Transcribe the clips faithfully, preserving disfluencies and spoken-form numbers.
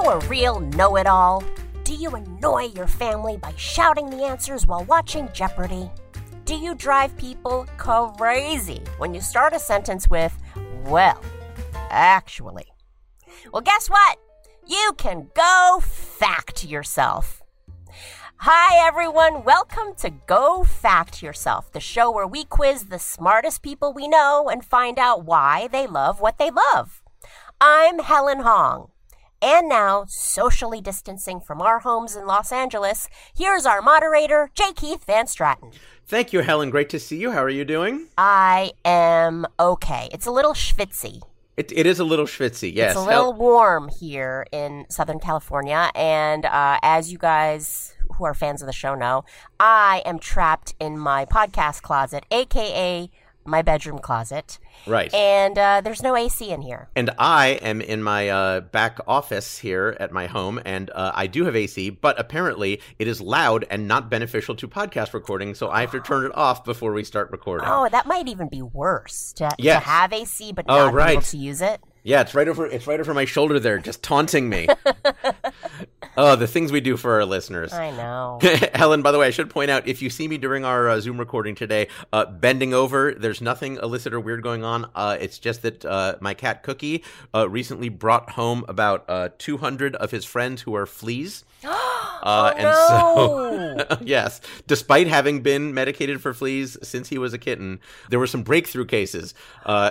you a real know-it-all? Do you annoy your family by shouting the answers while watching Jeopardy? Do you drive people crazy when you start a sentence with, well, actually? Well, guess what? You can go fact yourself. Hi, everyone. Welcome to Go Fact Yourself, the show where we quiz the smartest people we know and find out why they love what they love. I'm Helen Hong. And now, socially distancing from our homes in Los Angeles, here's our moderator, J. Keith Van Stratton. Thank you, Helen. Great to see you. How are you doing? I am okay. It's a little schwitzy. It, it is a little schwitzy, yes. It's a little warm here in Southern California. And uh, as you guys who are fans of the show know, I am trapped in my podcast closet, a k a my bedroom closet. Right. And uh, there's no A C in here. And I am in my uh, back office here at my home, and uh, I do have A C, but apparently it is loud and not beneficial to podcast recording, so I have to turn it off before we start recording. Oh, that might even be worse, to, yes. to have A C but oh, not right. be able to use it. Yeah, it's right over it's right over my shoulder there, just taunting me. Oh, the things we do for our listeners. I know. Helen, by the way, I should point out, if you see me during our uh, Zoom recording today, uh, bending over, there's nothing illicit or weird going on. Uh, it's just that uh, my cat Cookie uh, recently brought home about uh, two hundred of his friends who are fleas. Uh, oh, and no. so, yes, despite having been medicated for fleas since he was a kitten, there were some breakthrough cases. Uh,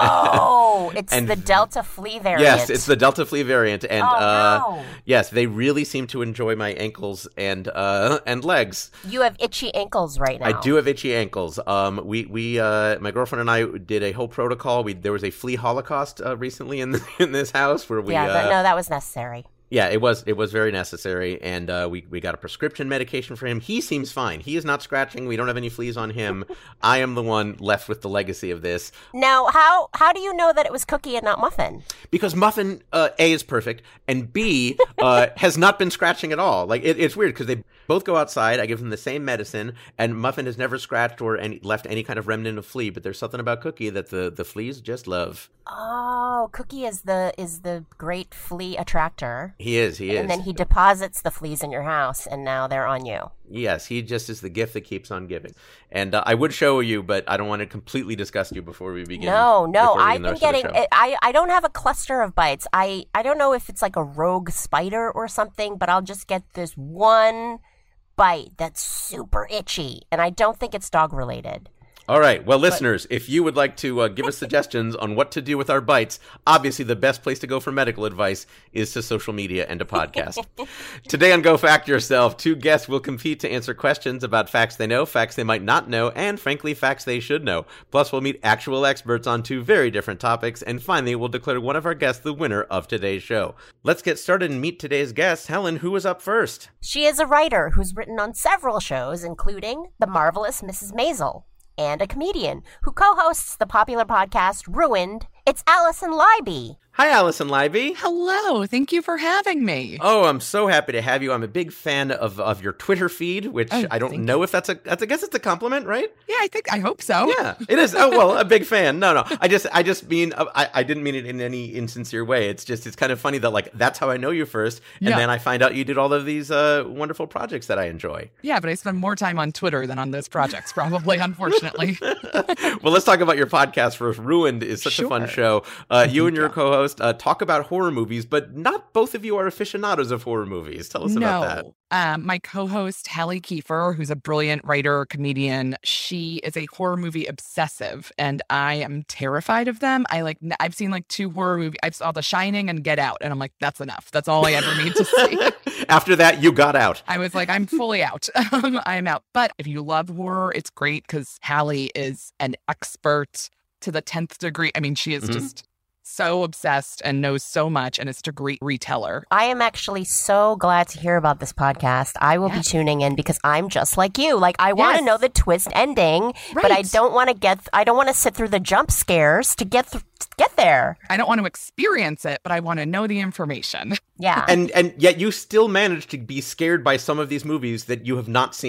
oh, it's and, the Delta flea variant. Yes, it's the Delta flea variant. And oh, uh, no. yes, they really seem to enjoy my ankles and uh, and legs. You have itchy ankles right now. I do have itchy ankles. Um, we, we uh, my girlfriend and I did a whole protocol. We There was a flea holocaust uh, recently in, the, in this house where we... Yeah, uh, but no, that was necessary. Yeah, it was it was very necessary, and uh, we, we got a prescription medication for him. He seems fine. He is not scratching. We don't have any fleas on him. I am the one left with the legacy of this. Now, how how do you know that it was Cookie and not Muffin? Because Muffin, uh, A, is perfect, and B, uh, has not been scratching at all. Like, it, it's weird, because they both go outside. I give them the same medicine, and Muffin has never scratched or any, left any kind of remnant of flea, but there's something about Cookie that the, the fleas just love. Oh, Cookie is the is the great flea attractor. He is, he is. And then he deposits the fleas in your house, and now they're on you. Yes, he just is the gift that keeps on giving. And uh, I would show you, but I don't want to completely disgust you before we begin. No, no, I've been getting, I, I, I don't have a cluster of bites. I, I don't know if it's like a rogue spider or something, but I'll just get this one bite that's super itchy, and I don't think it's dog related. All right. Well, listeners, if you would like to uh, give us suggestions on what to do with our bites, obviously the best place to go for medical advice is to social media and a podcast. Today on Go Fact Yourself, two guests will compete to answer questions about facts they know, facts they might not know, and frankly, facts they should know. Plus, we'll meet actual experts on two very different topics, and finally, we'll declare one of our guests the winner of today's show. Let's get started and meet today's guest. Helen, who is up first? She is a writer who's written on several shows, including The Marvelous Missus Maisel, and a comedian who co-hosts the popular podcast Ruined. It's Allison Leiby. Hi, Allison Leiby. Hello. Thank you for having me. Oh, I'm so happy to have you. I'm a big fan of, of your Twitter feed, which oh, I don't know you. if that's a, that's, I guess it's a compliment, right? Yeah, I think, I hope so. Yeah, it is. Oh, well, a big fan. No, no. I just, I just mean, I, I didn't mean it in any insincere way. It's just, it's kind of funny that, like, that's how I know you first. And yeah. then I find out you did all of these uh, wonderful projects that I enjoy. Yeah, but I spend more time on Twitter than on those projects, probably, unfortunately. Well, let's talk about your podcast first. Ruined is such sure. a fun show. Uh, you and your yeah. co-host uh, talk about horror movies, but not both of you are aficionados of horror movies. Tell us no. about that. Um, my co-host, Hallie Kiefer, who's a brilliant writer, comedian, she is a horror movie obsessive, and I am terrified of them. I like, I've seen like two horror movies. I saw The Shining and Get Out, and I'm like, that's enough. That's all I ever need to see. After that, you got out. I was like, I'm fully out. I'm out. But if you love horror, it's great because Hallie is an expert to the tenth degree. I mean, she is mm-hmm. just so obsessed and knows so much and is a great reteller. I am actually so glad to hear about this podcast. I will yes. be tuning in because I'm just like you. Like, I want to yes. know the twist ending, right. but I don't want to get, I don't want to sit through the jump scares to get th- to get there. I don't want to experience it, but I want to know the information. Yeah. And and yet you still manage to be scared by some of these movies that you have not seen.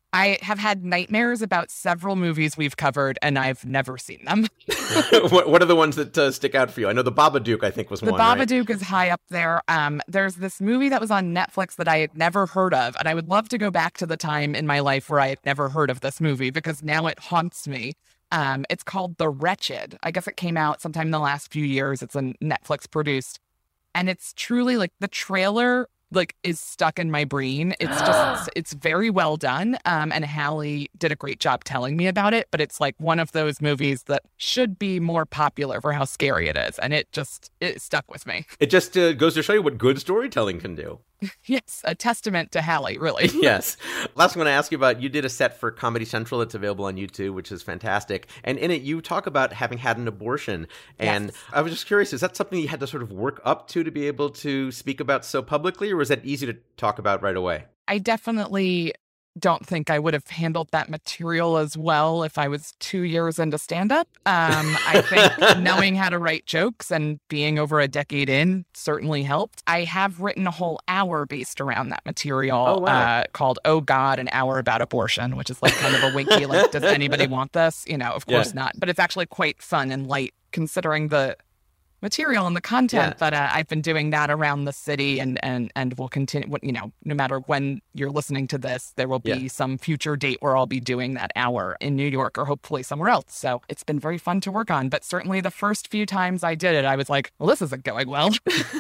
I have had nightmares about several movies we've covered, and I've never seen them. what, what are the ones that uh, stick out for you? I know The Babadook, I think, was the one, right? The Babadook is high up there. Um, there's this movie that was on Netflix that I had never heard of, and I would love to go back to the time in my life where I had never heard of this movie because now it haunts me. Um, it's called The Wretched. I guess it came out sometime in the last few years. It's a Netflix produced, and it's truly like the trailer like is stuck in my brain. It's just, it's very well done. Um, and Hallie did a great job telling me about it, but it's like one of those movies that should be more popular for how scary it is. And it just, it stuck with me. It just uh, goes to show you what good storytelling can do. Yes, a testament to Hallie, really. Yes. Last one I want to ask you about, you did a set for Comedy Central that's available on YouTube, which is fantastic. And in it, you talk about having had an abortion. And Yes. I was just curious, is that something you had to sort of work up to to be able to speak about so publicly, or was that easy to talk about right away? I definitely don't think I would have handled that material as well if I was two years into stand-up. Um, I think knowing how to write jokes and being over a decade in certainly helped. I have written a whole hour based around that material Oh, wow. uh, called Oh God, an Hour About Abortion, which is like kind of a winky, like, does anybody want this? You know, of course Yeah. not. But it's actually quite fun and light considering the material and the content Yeah. that uh, I've been doing that around the city and and and will continue, you know, no matter when you're listening to this, there will be Yeah. some future date where I'll be doing that hour in New York or hopefully somewhere else. So it's been very fun to work on. But certainly the first few times I did it, I was like, well, this isn't going well.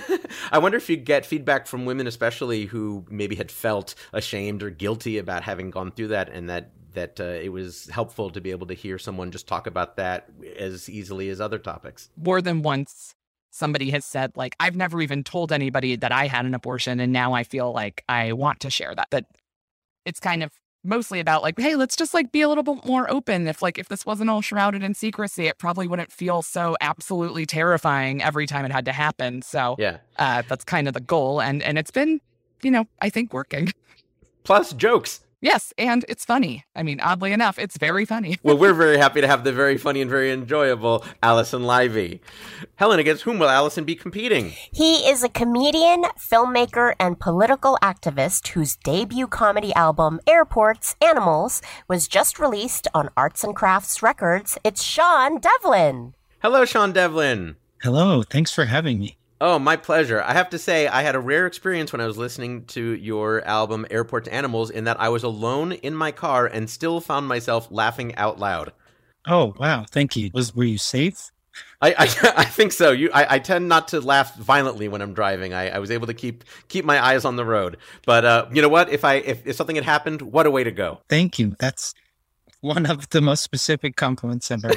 I wonder if you get feedback from women, especially who maybe had felt ashamed or guilty about having gone through that, and that that uh, it was helpful to be able to hear someone just talk about that as easily as other topics. More than once, somebody has said, like, I've never even told anybody that I had an abortion, and now I feel like I want to share that. That it's kind of mostly about like, hey, let's just like be a little bit more open. If like if this wasn't all shrouded in secrecy, it probably wouldn't feel so absolutely terrifying every time it had to happen. So Yeah. uh, that's kind of the goal, and and it's been, you know, I think working. Plus jokes. Yes, and it's funny. I mean, oddly enough, it's very funny. Well, we're very happy to have the very funny and very enjoyable Allison Livey. Helen, against whom will Allison be competing? He is a comedian, filmmaker, and political activist whose debut comedy album, Airports, Animals, was just released on Arts and Crafts Records. It's Sean Devlin. Hello, Sean Devlin. Hello, thanks for having me. Oh, my pleasure. I have to say, I had a rare experience when I was listening to your album, Airports, Animals, in that I was alone in my car and still found myself laughing out loud. Oh, wow, thank you. Was were you safe? I, I, I think so. You, I, I tend not to laugh violently when I'm driving. I, I was able to keep keep my eyes on the road. But uh, you know what? If I if, if something had happened, what a way to go! Thank you. That's one of the most specific compliments I've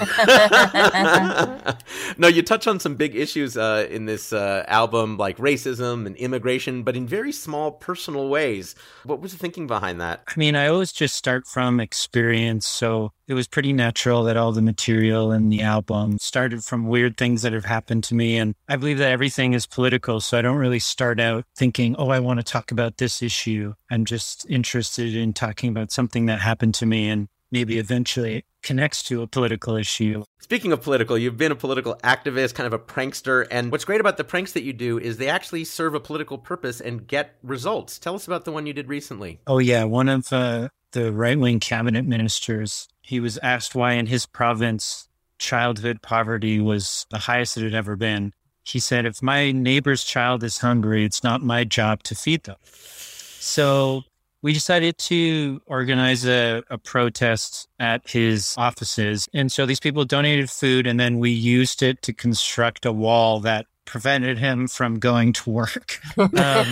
heard. No, you touch on some big issues uh, in this uh, album, like racism and immigration, but in very small, personal ways. What was the thinking behind that? I mean, I always just start from experience, so it was pretty natural that all the material in the album started from weird things that have happened to me. And I believe that everything is political, so I don't really start out thinking, oh, I want to talk about this issue. I'm just interested in talking about something that happened to me, and maybe eventually it connects to a political issue. Speaking of political, you've been a political activist, kind of a prankster, and what's great about the pranks that you do is they actually serve a political purpose and get results. Tell us about the one you did recently. Oh, yeah. One of uh, the right-wing cabinet ministers, he was asked why in his province childhood poverty was the highest it had ever been. He said, if my neighbor's child is hungry, it's not my job to feed them. So we decided to organize a, a protest at his offices. And so these people donated food, and then we used it to construct a wall that prevented him from going to work. Um,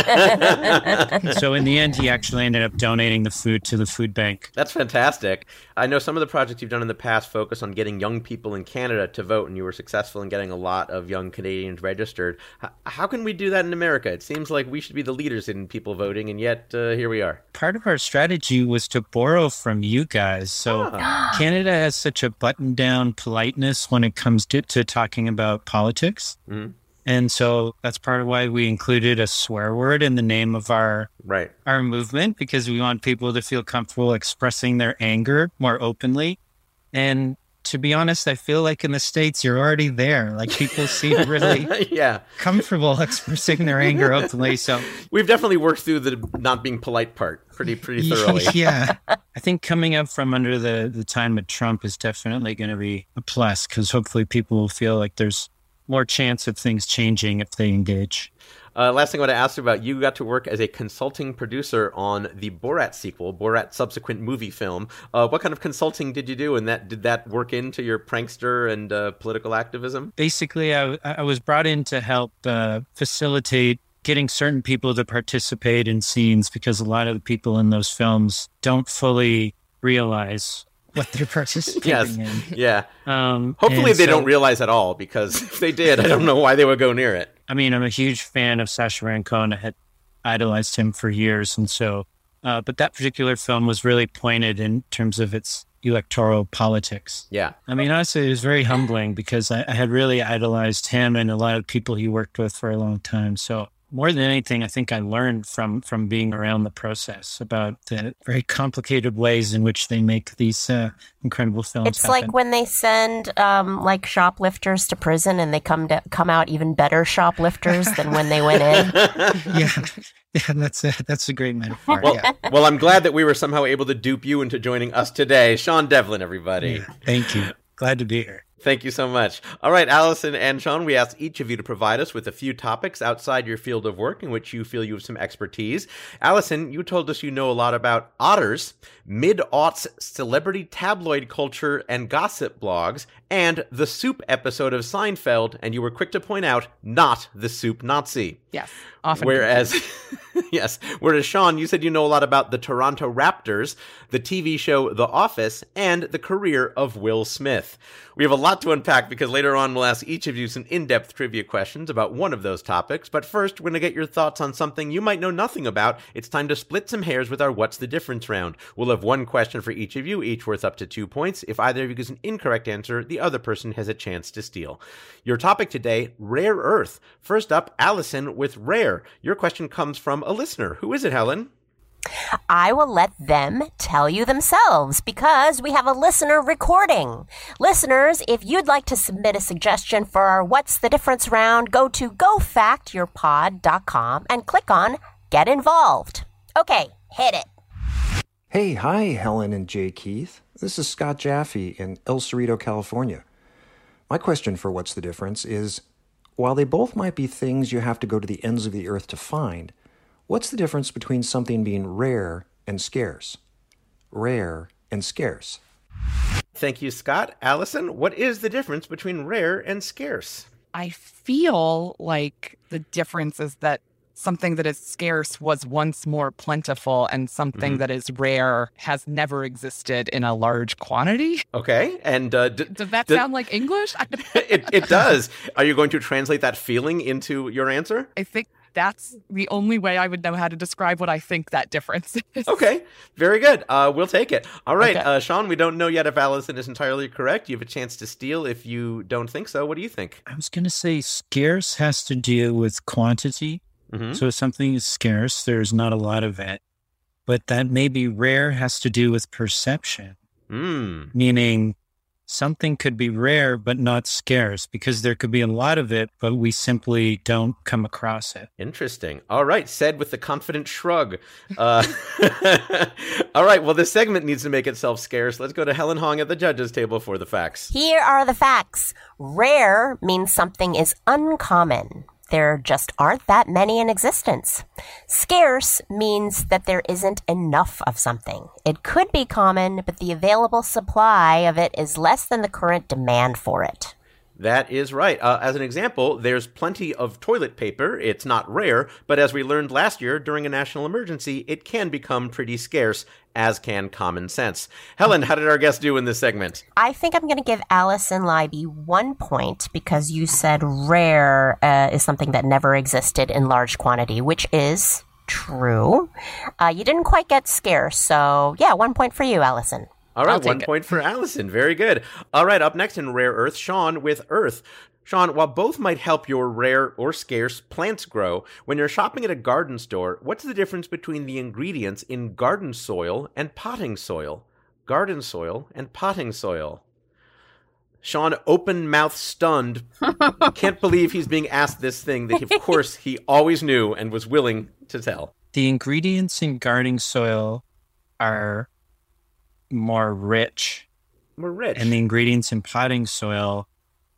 so in the end, he actually ended up donating the food to the food bank. That's fantastic. I know some of the projects you've done in the past focus on getting young people in Canada to vote, and you were successful in getting a lot of young Canadians registered. H- how can we do that in America? It seems like we should be the leaders in people voting, and yet uh, here we are. Part of our strategy was to borrow from you guys. So Ah. Canada has such a button-down politeness when it comes to, to talking about politics. Mhm. And so that's part of why we included a swear word in the name of our Right. our movement, because we want people to feel comfortable expressing their anger more openly. And to be honest, I feel like in the States, you're already there. Like people seem really yeah. comfortable expressing their anger openly. So we've definitely worked through the not being polite part pretty, pretty thoroughly. Yeah. I think coming up from under the, the time of Trump is definitely going to be a plus because hopefully people will feel like there's more chance of things changing if they engage. Uh, last thing I want to ask you about, you got to work as a consulting producer on the Borat sequel, Borat subsequent movie film. Uh, what kind of consulting did you do, and that did that work into your prankster and uh, political activism? Basically, I, I was brought in to help uh, facilitate getting certain people to participate in scenes because a lot of the people in those films don't fully realize what they're participating yes. in. Yeah. Um, Hopefully they so, don't realize at all, because if they did, I don't know why they would go near it. I mean, I'm a huge fan of Sacha Baron Cohen. I had idolized him for years. And so, uh, but that particular film was really pointed in terms of its electoral politics. Yeah. I mean, honestly, it was very humbling because I, I had really idolized him and a lot of people he worked with for a long time. So more than anything, I think I learned from from being around the process about the very complicated ways in which they make these uh, incredible films. It's happen. like when they send um, like shoplifters to prison and they come to, come out even better shoplifters than when they went in. yeah, yeah, that's a that's a great metaphor. Well, yeah. well, I'm glad that we were somehow able to dupe you into joining us today, Sean Devlin. Everybody, Yeah, thank you. Glad to be here. Thank you so much. All right, Allison and Sean, we asked each of you to provide us with a few topics outside your field of work in which you feel you have some expertise. Allison, you told us you know a lot about otters, mid-aughts celebrity tabloid culture and gossip blogs, and the Soup episode of Seinfeld, and you were quick to point out, not the Soup Nazi. Yes, often. Whereas, yes, whereas Sean, you said you know a lot about the Toronto Raptors, the T V show The Office, and the career of Will Smith. We have a lot to unpack because later on we'll ask each of you some in-depth trivia questions about one of those topics. But first, we're going to get your thoughts on something you might know nothing about. It's time to split some hairs with our What's the Difference round. We'll have one question for each of you, each worth up to two points. If either of you gives an incorrect answer, the other person has a chance to steal. Your topic today, rare earth. First up, Allison with rare. Your question comes from a listener. Who is it, Helen? I will let them tell you themselves because we have a listener recording. Listeners, if you'd like to submit a suggestion for our What's the Difference round, go to go fact your pod dot com and click on Get Involved. Okay, hit it. Hey, hi, Helen and Jay Keith. This is Scott Jaffe in El Cerrito, California. My question for What's the Difference is, while they both might be things you have to go to the ends of the earth to find, what's the difference between something being rare and scarce? Rare and scarce. Thank you, Scott. Allison, what is the difference between rare and scarce? I feel like the difference is that something that is scarce was once more plentiful and something Mm-hmm. that is rare has never existed in a large quantity. Okay, and uh, d- Does that d- sound like English? I, it, it does. Are you going to translate that feeling into your answer? I think that's the only way I would know how to describe what I think that difference is. Okay, very good. Uh, we'll take it. All right, Okay. uh, Sean, we don't know yet if Allison is entirely correct. You have a chance to steal if you don't think so. What do you think? I was going to say scarce has to do with quantity. Mm-hmm. So if something is scarce, there's not a lot of it. But that maybe rare has to do with perception, Mm. meaning something could be rare but not scarce because there could be a lot of it, but we simply don't come across it. Interesting. All right, said with the confident shrug. Uh, all right, well, this segment needs to make itself scarce. Let's go to Helen Hong at the judges' table for the facts. Here are the facts. Rare means something is uncommon. There just aren't that many in existence. Scarce means that there isn't enough of something. It could be common, but the available supply of it is less than the current demand for it. That is right. Uh, as an example, there's plenty of toilet paper. It's not rare, but as we learned last year during a national emergency, it can become pretty scarce, as can common sense. Helen, how did our guest do in this segment? I think I'm going to give Allison Leiby one point because you said rare uh, is something that never existed in large quantity, which is true. Uh, you didn't quite get scarce, so yeah, one point for you, Allison. All right, I'll take one it. point for Allison. Very good. All right, up next in Rare Earth, Sean with Earth. Sean, while both might help your rare or scarce plants grow, when you're shopping at a garden store, what's the difference between the ingredients in garden soil and potting soil? Garden soil and potting soil. Sean, open mouth stunned, can't believe he's being asked this thing that, of course, he always knew and was willing to tell. The ingredients in gardening soil are more rich. More rich. And the ingredients in potting soil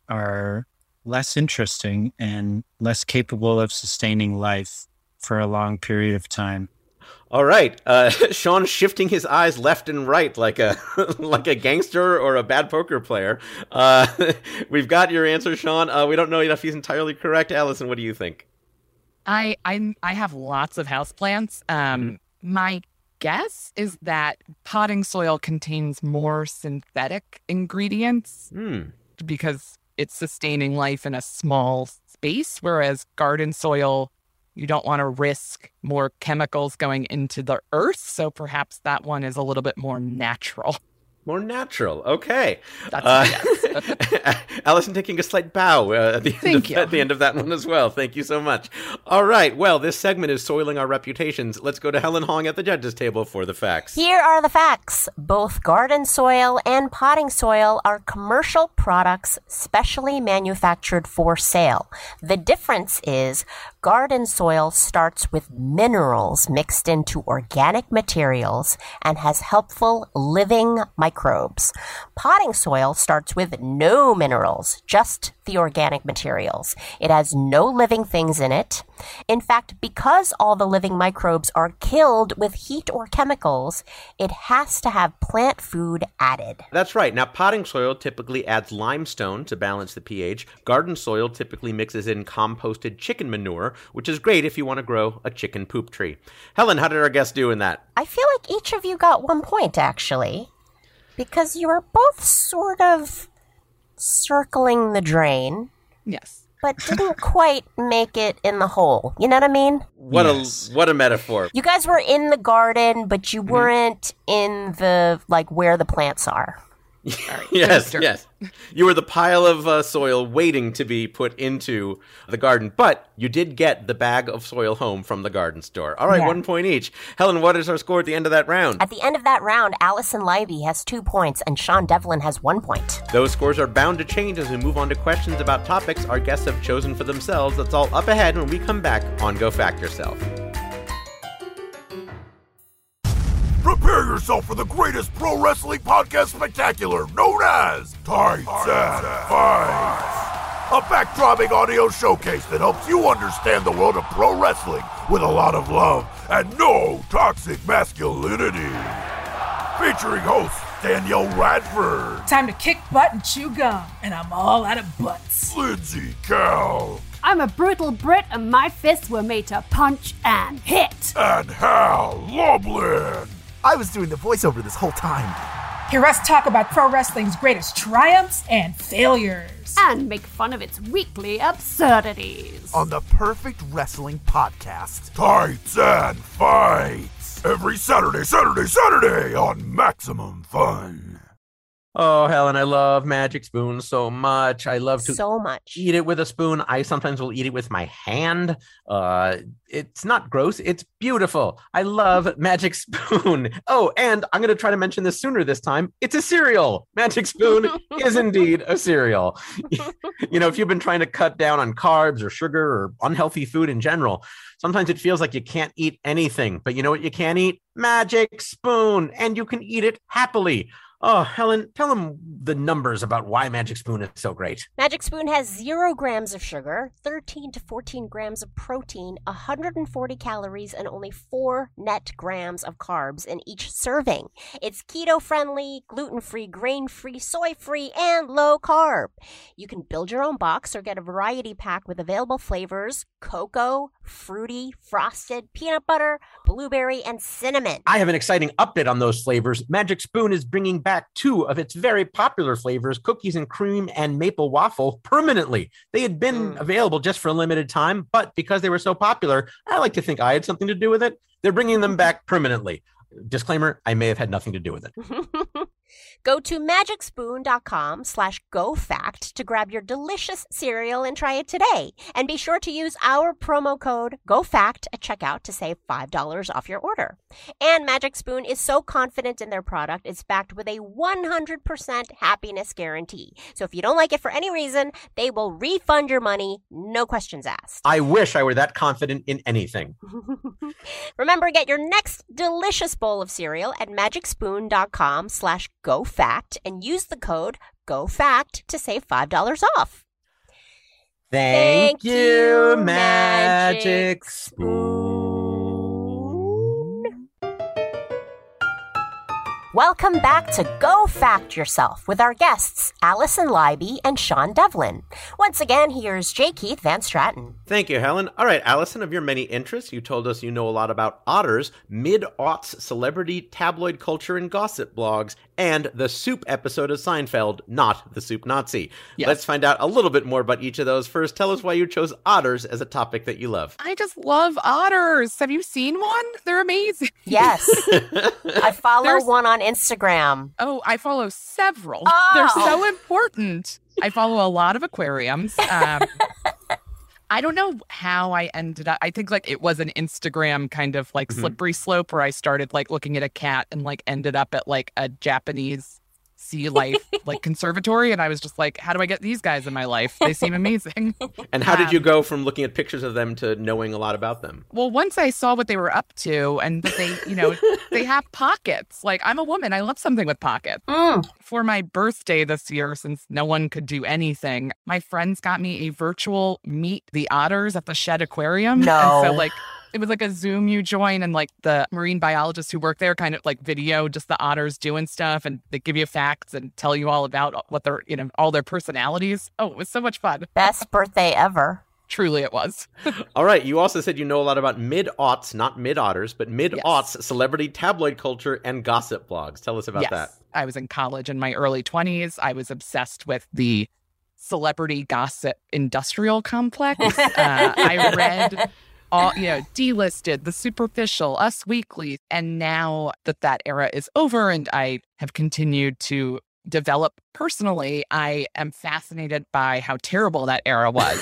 are less interesting and less capable of sustaining life for a long period of time. All right. Uh, Sean shifting his eyes left and right like a like a gangster or a bad poker player. Uh, we've got your answer, Sean. Uh, we don't know if he's entirely correct. Allison, what do you think? I I I have lots of houseplants. Um, my guess is that potting soil contains more synthetic ingredients Mm. because it's sustaining life in a small space, whereas garden soil, you don't want to risk more chemicals going into the earth. So perhaps that one is a little bit more natural. More natural. Okay. That's Uh, yes. Allison taking a slight bow uh, at, the end Thank of, you. at the end of that one as well. Thank you so much. All right. Well, this segment is soiling our reputations. Let's go to Helen Hong at the judges' table for the facts. Here are the facts. Both garden soil and potting soil are commercial products specially manufactured for sale. The difference is garden soil starts with minerals mixed into organic materials and has helpful living microbes. Potting soil starts with no minerals, just the organic materials. It has no living things in it. In fact, because all the living microbes are killed with heat or chemicals, it has to have plant food added. That's right. Now, potting soil typically adds limestone to balance the pH. Garden soil typically mixes in composted chicken manure, which is great if you want to grow a chicken poop tree. Helen, how did our guests do in that? I feel like each of you got one point, actually, because you were both sort of circling the drain, Yes. but didn't quite make it in the hole. You know what I mean? What Yes. a what a metaphor. You guys were in the garden, but you weren't in the, like, where the plants are. Yes, Dirt. yes. You were the pile of uh, soil waiting to be put into the garden, but you did get the bag of soil home from the garden store. All right, Yeah. one point each. Helen, what is our score at the end of that round? At the end of that round, Allison Livey has two points and Sean Devlin has one point. Those scores are bound to change as we move on to questions about topics our guests have chosen for themselves. That's all up ahead when we come back on Go Fact Yourself. Prepare yourself for the greatest pro wrestling podcast spectacular known as Tights and Fights. A backdropping audio showcase that helps you understand the world of pro wrestling with a lot of love and no toxic masculinity. Featuring host Danielle Radford, Time to kick butt and chew gum, and I'm all out of butts. Lindsay Cal, I'm a brutal Brit and my fists were made to punch and hit. and Hal Lublin. I was doing the voiceover this whole time. Hear us talk about pro wrestling's greatest triumphs and failures. And make fun of its weekly absurdities. On the Perfect Wrestling Podcast. Tights and Fights. Every Saturday, Saturday, Saturday on Maximum Fun. Oh, Helen, I love Magic Spoon so much. I love to So much. eat it with a spoon. I sometimes will eat it with my hand. Uh, it's not gross. It's beautiful. I love Magic Spoon. Oh, and I'm going to try to mention this sooner this time. It's a cereal. Magic Spoon is indeed a cereal. You know, if you've been trying to cut down on carbs or sugar or unhealthy food in general, sometimes it feels like you can't eat anything. But you know what you can eat? Magic Spoon. And you can eat it happily. Oh, Helen, tell them the numbers about why Magic Spoon is so great. Magic Spoon has zero grams of sugar, thirteen to fourteen grams of protein, one hundred forty calories, and only four net grams of carbs in each serving. It's keto-friendly, gluten-free, grain-free, soy-free, and low-carb. You can build your own box or get a variety pack with available flavors: cocoa, fruity, frosted, peanut butter, blueberry, and cinnamon. I have an exciting update on those flavors. Magic Spoon is bringing back two of its very popular flavors, cookies and cream and maple waffle, permanently. They had been Mm. available just for a limited time, but because they were so popular, I like to think I had something to do with it. They're bringing them back permanently. Disclaimer, I may have had nothing to do with it. Go to magicspoon.com slash GoFact to grab your delicious cereal and try it today. And be sure to use our promo code GoFact at checkout to save five dollars off your order. And Magic Spoon is so confident in their product, it's backed with a one hundred percent happiness guarantee. So if you don't like it for any reason, they will refund your money, no questions asked. I wish I were that confident in anything. Remember, get your next delicious bowl of cereal at magicspoon.com slash GoFact and use the code GoFact to save five dollars off. Thank, Thank you, you, Magic Magic Spoon. Welcome back to Go Fact Yourself with our guests, Allison Leiby and Sean Devlin. Once again, here's J. Keith Van Stratton. Thank you, Helen. All right, Allison, of your many interests, you told us you know a lot about otters, mid-aughts celebrity tabloid culture and gossip blogs, and the Soup episode of Seinfeld, not the Soup Nazi. Yes. Let's find out a little bit more about each of those. First, tell us why you chose otters as a topic that you love. I just love otters. Have you seen one? They're amazing. Yes. I follow There's- one on Instagram. Oh, I follow several. Oh. They're so important. I follow a lot of aquariums. Um, I don't know how I ended up. I think like it was an Instagram kind of like Mhm. slippery slope where I started like looking at a cat and like ended up at like a Japanese sea life like conservatory. And I was just like, how do I get these guys in my life? They seem amazing. And how did Um, you go from looking at pictures of them to knowing a lot about them? Well, once I saw what they were up to and that they, you know, they have pockets. Like, I'm a woman. I love something with pockets. Mm. For my birthday this year, since no one could do anything, my friends got me a virtual meet the otters at the Shed Aquarium. No. And so, like, it was like a Zoom you join, and like the marine biologists who work there kind of like video just the otters doing stuff, and they give you facts and tell you all about what their, you know, all their personalities. Oh, it was so much fun. Best birthday ever. Truly it was. All right, you also said you know a lot about mid-aughts, not mid-otters, but mid-aughts celebrity tabloid culture and gossip blogs. Tell us about yes. that. I was in college in my early twenties. I was obsessed with the celebrity gossip industrial complex. Uh, I read all, you know, Delisted, The Superficial, Us Weekly. And now that that era is over and I have continued to develop personally, I am fascinated by how terrible that era was.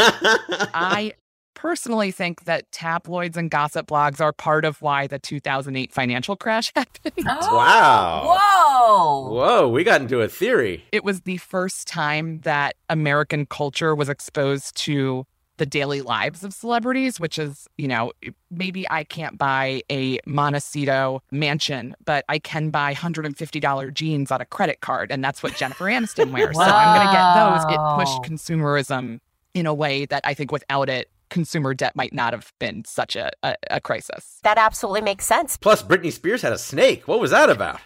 I personally think that tabloids and gossip blogs are part of why the two thousand eight financial crash happened. Wow. Whoa. Whoa, we got into a theory. It was the first time that American culture was exposed to the daily lives of celebrities, which is, you know, maybe I can't buy a Montecito mansion, but I can buy one hundred fifty dollars jeans on a credit card. And that's what Jennifer Aniston wears. So I'm going to get those. It pushed consumerism in a way that I think without it, consumer debt might not have been such a, a, a crisis. That absolutely makes sense. Plus, Britney Spears had a snake. What was that about?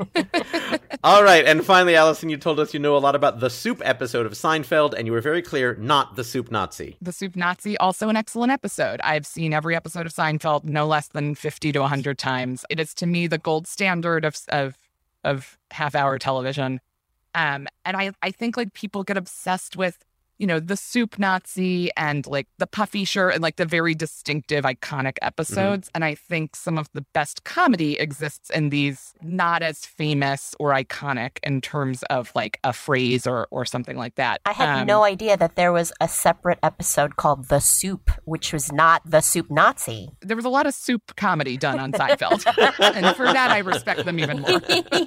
All right, and finally, Allison, you told us you know a lot about the Soup episode of Seinfeld, and you were very clear, not the Soup Nazi. The Soup Nazi, also an excellent episode. I've seen every episode of Seinfeld no less than fifty to one hundred times. It is, to me, the gold standard of of, of half-hour television. Um, and I, I think, like, people get obsessed with, you know, the Soup Nazi and like the puffy shirt and like the very distinctive, iconic episodes. Mm-hmm. And I think some of the best comedy exists in these not as famous or iconic in terms of like a phrase or, or something like that. I had um, no idea that there was a separate episode called The Soup, which was not The Soup Nazi. There was a lot of soup comedy done on Seinfeld. And for that, I respect them even more.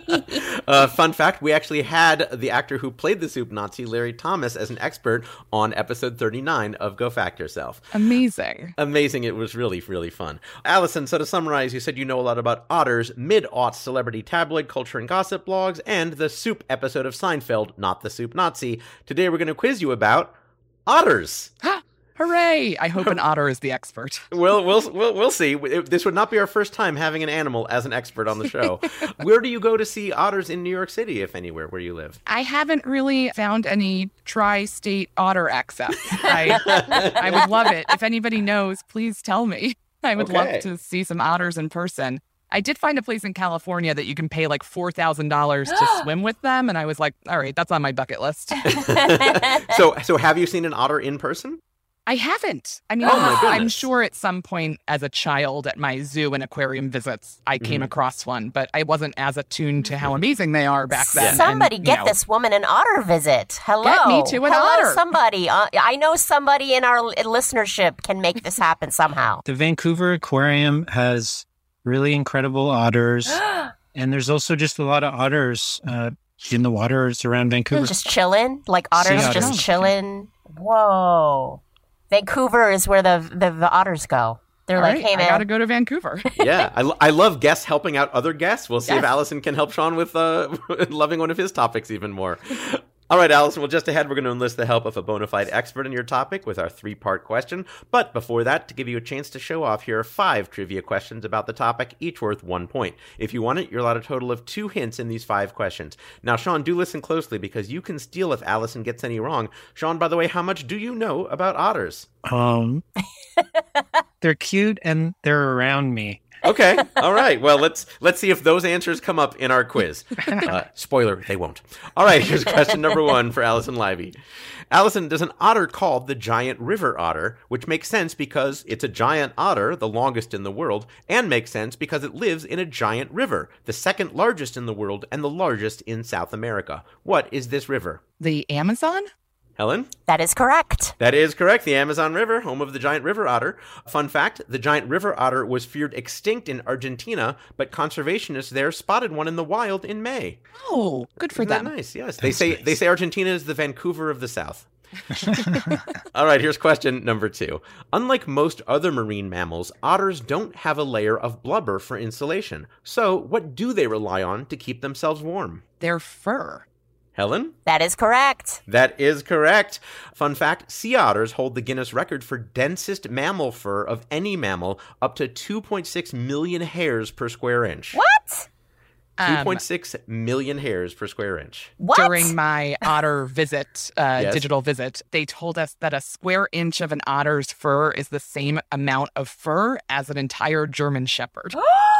Uh, fun fact, we actually had the actor who played the Soup Nazi, Larry Thomas, as an expert on episode thirty-nine of Go Fact Yourself. Amazing. Amazing. It was really, really fun. Allison, so to summarize, you said you know a lot about otters, mid-aughts celebrity tabloid culture and gossip blogs, and the Soup episode of Seinfeld, not the Soup Nazi. Today we're going to quiz you about otters. Hooray! I hope an otter is the expert. Well, we'll we'll we'll see. This would not be our first time having an animal as an expert on the show. Where do you go to see otters in New York City, if anywhere, where you live? I haven't really found any tri-state otter access. I I would love it. If anybody knows, please tell me. I would Okay. love to see some otters in person. I did find a place in California that you can pay like four thousand dollars to swim with them. And I was like, all right, that's on my bucket list. so, so have you seen an otter in person? I haven't. I mean, Oh, my I'm goodness. sure at some point as a child at my zoo and aquarium visits, I came Mhm. across one, but I wasn't as attuned to how amazing they are back then. Somebody and, get you know, this woman an otter visit. Hello. Get me to an Hello, otter. somebody. Uh, I know somebody in our li- listenership can make this happen somehow. The Vancouver Aquarium has really incredible otters, and there's also just a lot of otters uh, in the waters around Vancouver. Just chilling, like otters Sea just otters. chilling. Whoa. Vancouver is where the the, the otters go. They're all like, right, hey, I man. gotta go to Vancouver. Yeah, I, lo- I love guests helping out other guests. We'll see if Yes. Allison can help Sean with uh, loving one of his topics even more. All right, Allison, well, just ahead, we're going to enlist the help of a bona fide expert in your topic with our three-part question. But before that, to give you a chance to show off, here are five trivia questions about the topic, each worth one point. If you want it, you're allowed a total of two hints in these five questions. Now, Sean, do listen closely because you can steal if Allison gets any wrong. Sean, by the way, how much do you know about otters? Um, they're cute and they're around me. Okay. All right. Well, let's let's see if those answers come up in our quiz. Uh, spoiler, they won't. All right. Here's question number one for Allison Livy. Allison, there's an otter called the giant river otter, which makes sense because it's a giant otter, the longest in the world, and makes sense because it lives in a giant river, the second largest in the world and the largest in South America. What is this river? The Amazon? Helen? That is correct. That is correct. The Amazon River, home of the giant river otter. Fun fact, the giant river otter was feared extinct in Argentina, but conservationists there spotted one in the wild in May. Oh, good for Isn't that them. nice? Yes. They That's say nice. they say Argentina is the Vancouver of the South. All right, here's question number two. Unlike most other marine mammals, otters don't have a layer of blubber for insulation. So, what do they rely on to keep themselves warm? Their fur. Helen? That is correct. That is correct. Fun fact, sea otters hold the Guinness record for densest mammal fur of any mammal, up to two point six million hairs per square inch. What? Um, two point six million hairs per square inch. What? During my otter visit, uh, Yes. digital visit, they told us that a square inch of an otter's fur is the same amount of fur as an entire German Shepherd.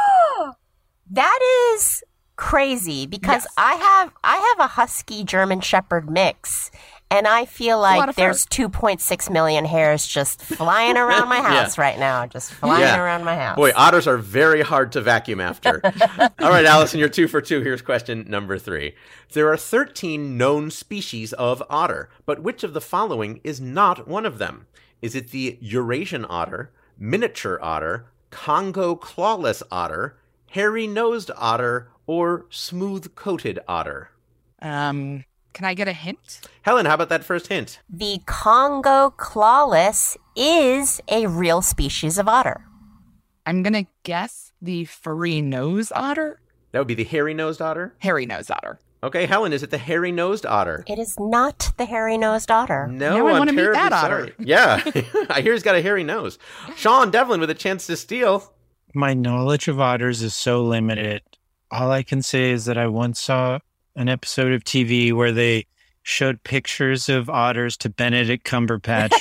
That is crazy because Yes. I have I have a husky German Shepherd mix, and I feel lot like of fur. there's two point six million hairs just flying around my house right now, just flying Yeah. around my house. Boy, otters are very hard to vacuum after. All right, Allison, you're two for two. Here's question number three. There are thirteen known species of otter, but which of the following is not one of them? Is it the Eurasian otter, miniature otter, Congo clawless otter, hairy-nosed otter, or smooth-coated otter? Um, can I get a hint? Helen, how about that first hint? The Congo clawless is a real species of otter. I'm gonna guess the furry nose otter, That would be the hairy-nosed otter. hairy nose otter. Okay, Helen, is it the hairy-nosed otter? It is not the hairy-nosed otter. No, Now I I'm wanna meet terribly that otter. sorry. Yeah, I hear he's got a hairy nose. Sean Devlin with a chance to steal. My knowledge of otters is so limited. All I can say is that I once saw an episode of T V where they showed pictures of otters to Benedict Cumberbatch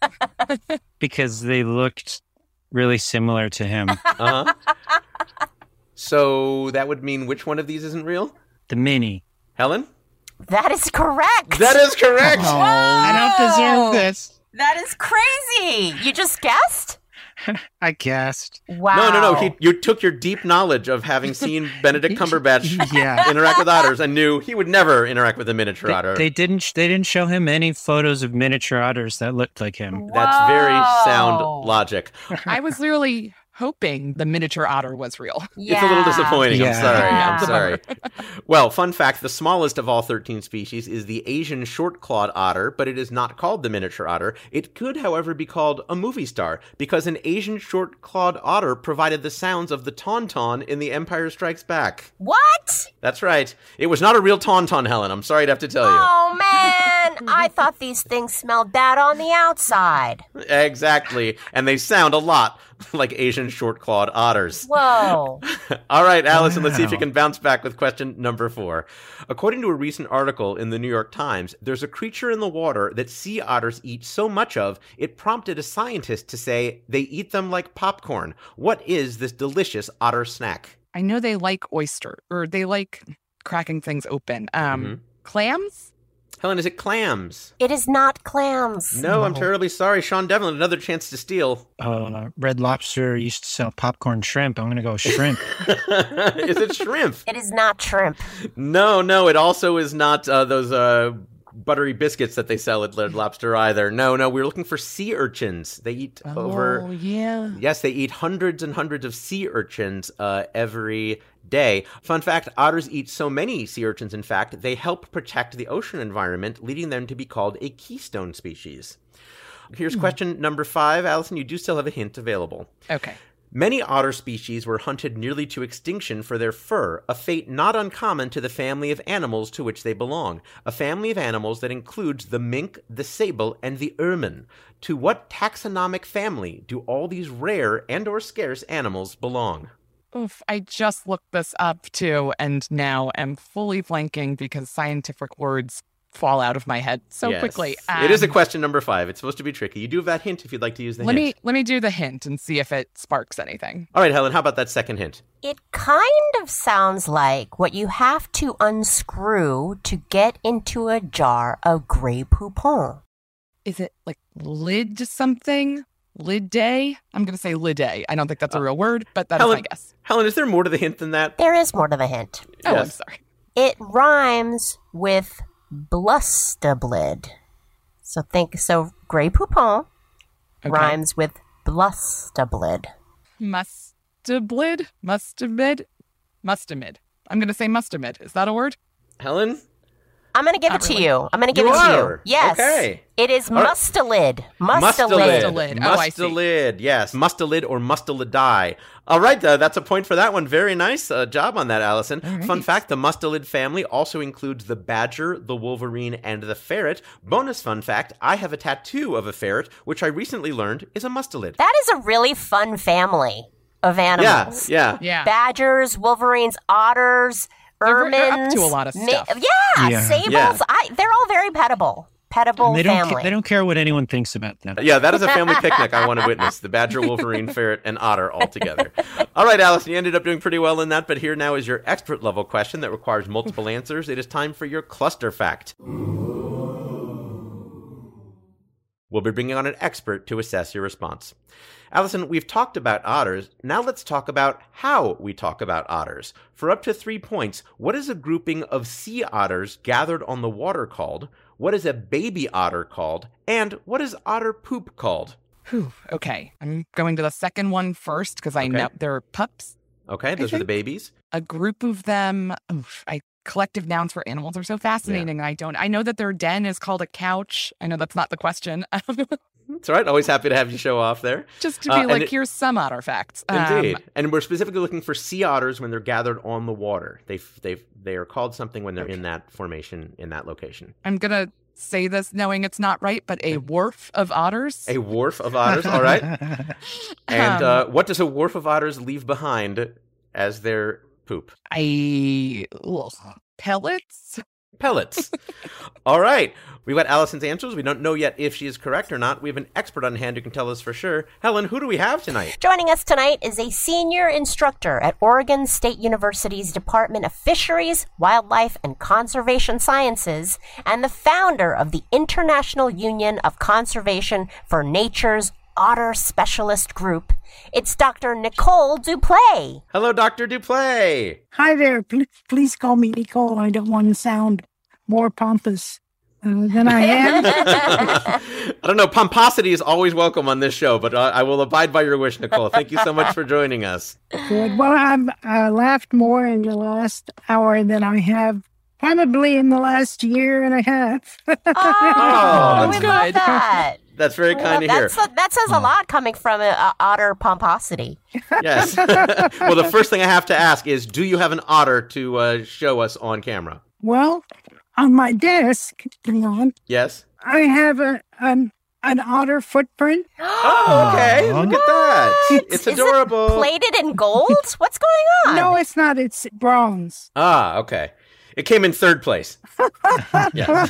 because they looked really similar to him. Uh-huh. So that would mean which one of these isn't real? The mini. Helen? That is correct. That is correct. Oh, I don't deserve this. That is crazy. You just guessed? I guessed. Wow. No, no, no. He, you took your deep knowledge of having seen Benedict Cumberbatch Yeah. interact with otters and knew he would never interact with a miniature otter. They, they didn't. sh- They didn't show him any photos of miniature otters that looked like him. That's very Whoa. sound logic. I was literally hoping the miniature otter was real. It's a little disappointing. I'm Yeah. sorry. Yeah. I'm sorry. Well, fun fact, the smallest of all thirteen species is the Asian short-clawed otter, but it is not called the miniature otter. It could, however, be called a movie star because an Asian short-clawed otter provided the sounds of the tauntaun in The Empire Strikes Back. What? That's right. It was not a real tauntaun, Helen. I'm sorry to have to tell you. Oh, man. I thought these things smelled bad on the outside. Exactly. And they sound a lot like Asian short-clawed otters. Whoa. All right, Allison, let's see if you Wow. can bounce back with question number four. According to a recent article in the New York Times, there's a creature in the water that sea otters eat so much of, it prompted a scientist to say they eat them like popcorn. What is this delicious otter snack? I know they like oyster, or they like cracking things open. Um, Mhm. Clams? Helen, is it clams? It is not clams. No, I'm terribly sorry. Sean Devlin, another chance to steal. Uh, Red Lobster used to sell popcorn shrimp. I'm going to go shrimp. Is it shrimp? It is not shrimp. No, no, it also is not uh, those uh, buttery biscuits that they sell at Red Lobster either. No, no, we're looking for sea urchins. They eat oh, over... yeah. Yes, they eat hundreds and hundreds of sea urchins uh, every day. Fun fact, otters eat so many sea urchins, in fact, they help protect the ocean environment, leading them to be called a keystone species. Here's mm. question number five. Allison, you do still have a hint available. Okay. Many otter species were hunted nearly to extinction for their fur, a fate not uncommon to the family of animals to which they belong, a family of animals that includes the mink, the sable, and the ermine. To what taxonomic family do all these rare and or scarce animals belong? Oof, I just looked this up too, and now am fully blanking because scientific words fall out of my head so yes. quickly. Um, it is a question number five. It's supposed to be tricky. You do have that hint if you'd like to use the let hint. Me, let me do the hint and see if it sparks anything. All right, Helen, how about that second hint? It kind of sounds like what you have to unscrew to get into a jar of Grey Poupon. Is it like lid something? Lid day? I'm going to say lid day. I don't think that's a real word, but that's Helen, my guess. Helen, is there more to the hint than that? There is more to the hint. Oh, yes. I'm sorry. It rhymes with blustablid. So think, so Grey Poupon Okay. rhymes with blustablid. Mustablid? Mustamid? Mustamid. I'm going to say mustamid. Is that a word? Helen? I'm going to give Not it to really. you. I'm going to give You it to are? you. Yes. Okay. It is All right. mustelid. Mustelid. Mustelid. Oh, I see. Mustelid, yes. Mustelid or mustelidae. All right, uh, that's a point for that one. Very nice uh, job on that, Allison. All right. Fun fact, the mustelid family also includes the badger, the wolverine, and the ferret. Bonus fun fact, I have a tattoo of a ferret, which I recently learned is a mustelid. That is a really fun family of animals. Yeah, yeah. Yeah. Badgers, wolverines, otters, They're- they're up ermines. to a lot of ma- stuff. yeah, Yeah. sables. Yeah. I, they're all very pettable. Pettable They don't, family. ca- they don't care what anyone thinks about them. Yeah, that is a family picnic I want to witness. The badger, wolverine, ferret, and otter all together. All right, Allison, you ended up doing pretty well in that, but here now is your expert level question that requires multiple answers. It is time for your cluster fact. We'll be bringing on an expert to assess your response. Allison, we've talked about otters. Now let's talk about how we talk about otters. For up to three points, what is a grouping of sea otters gathered on the water called? What is a baby otter called? And what is otter poop called? Whew, okay. I'm going to the second one first because I Okay. know they're pups. Okay, those are the think- babies. A group of them. Oof, I collective nouns for animals are so fascinating. I don't. I know that their den is called a couch. I know that's not the question. It's all right. Always happy to have you show off there. Just to Uh, be and like, it- here's some otter facts. Indeed. Um, And we're specifically looking for sea otters when they're gathered on the water. They they they are called something when they're in that formation, in that location. I'm gonna say this knowing it's not right, but a wharf of otters. A wharf of otters, all right. And Um, uh, what does a wharf of otters leave behind as their poop? I ugh, pellets. Pellets. All right. We've got Allison's answers. We don't know yet if she is correct or not. We have an expert on hand who can tell us for sure. Helen, who do we have tonight? Joining us tonight is a senior instructor at Oregon State University's Department of Fisheries, Wildlife, and Conservation Sciences, and the founder of the International Union of Conservation for Nature's Otter Specialist Group. It's Doctor Nicole Duplay. Hello, Doctor Duplay. Hi there. Please, please call me Nicole. I don't want to sound more pompous uh, than I am. I don't know. Pomposity is always welcome on this show, but I, I will abide by your wish, Nicole. Thank you so much for joining us. Good. Well, I've uh, laughed more in the last hour than I have probably in the last year and a half. Oh, that's we good. love that. That's very kind to hear. That's a, that says a lot coming from a, a otter pomposity. Yes. Well, the first thing I have to ask is, do you have an otter to uh, show us on camera? Well, on my desk, hang on, Yes. I have a an, an otter footprint. Oh, okay. Look at that. It's Is adorable. it plated in gold? What's going on? No, it's not. It's bronze. Ah, okay. It came in third place. Yes.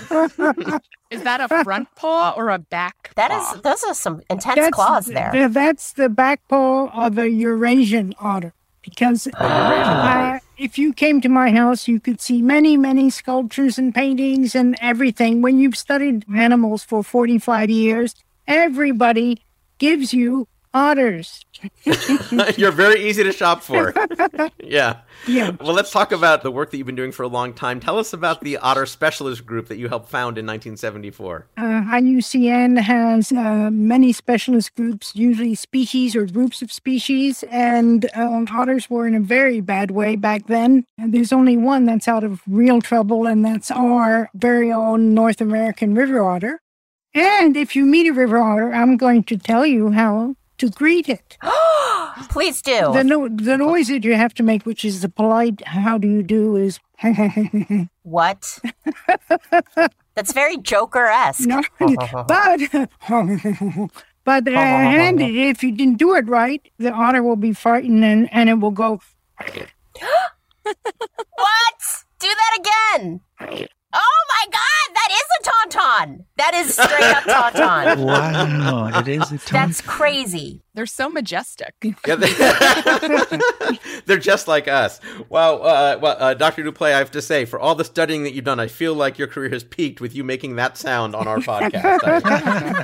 Is that a front paw or a back That paw? is, those are some intense That's, claws there. th- That's the back paw of a Eurasian otter. Because I, if you came to my house, you could see many, many sculptures and paintings and everything. When you've studied animals for forty-five years, everybody gives you otters. You're very easy to shop for. Yeah. Yeah. Well, let's talk about the work that you've been doing for a long time. Tell us about the Otter Specialist Group that you helped found in nineteen seventy-four. Uh, I U C N has uh, many specialist groups, usually species or groups of species, and um, otters were in a very bad way back then. And there's only one that's out of real trouble, and that's our very own North American river otter. And if you meet a river otter, I'm going to tell you how to greet it. Please do. The, no- the noise that you have to make, which is the polite how do you do, is... What? That's very Joker-esque. No, but but uh, and if you didn't do it right, the otter will be frightened and, and it will go... What? Do that again. Oh my God, that is a tauntaun. That is straight up tauntaun. Wow, it is a tauntaun. That's crazy. They're so majestic. Yeah, they, they're just like us. Wow, uh, well, uh, Doctor Duplay, I have to say, for all the studying that you've done, I feel like your career has peaked with you making that sound on our podcast.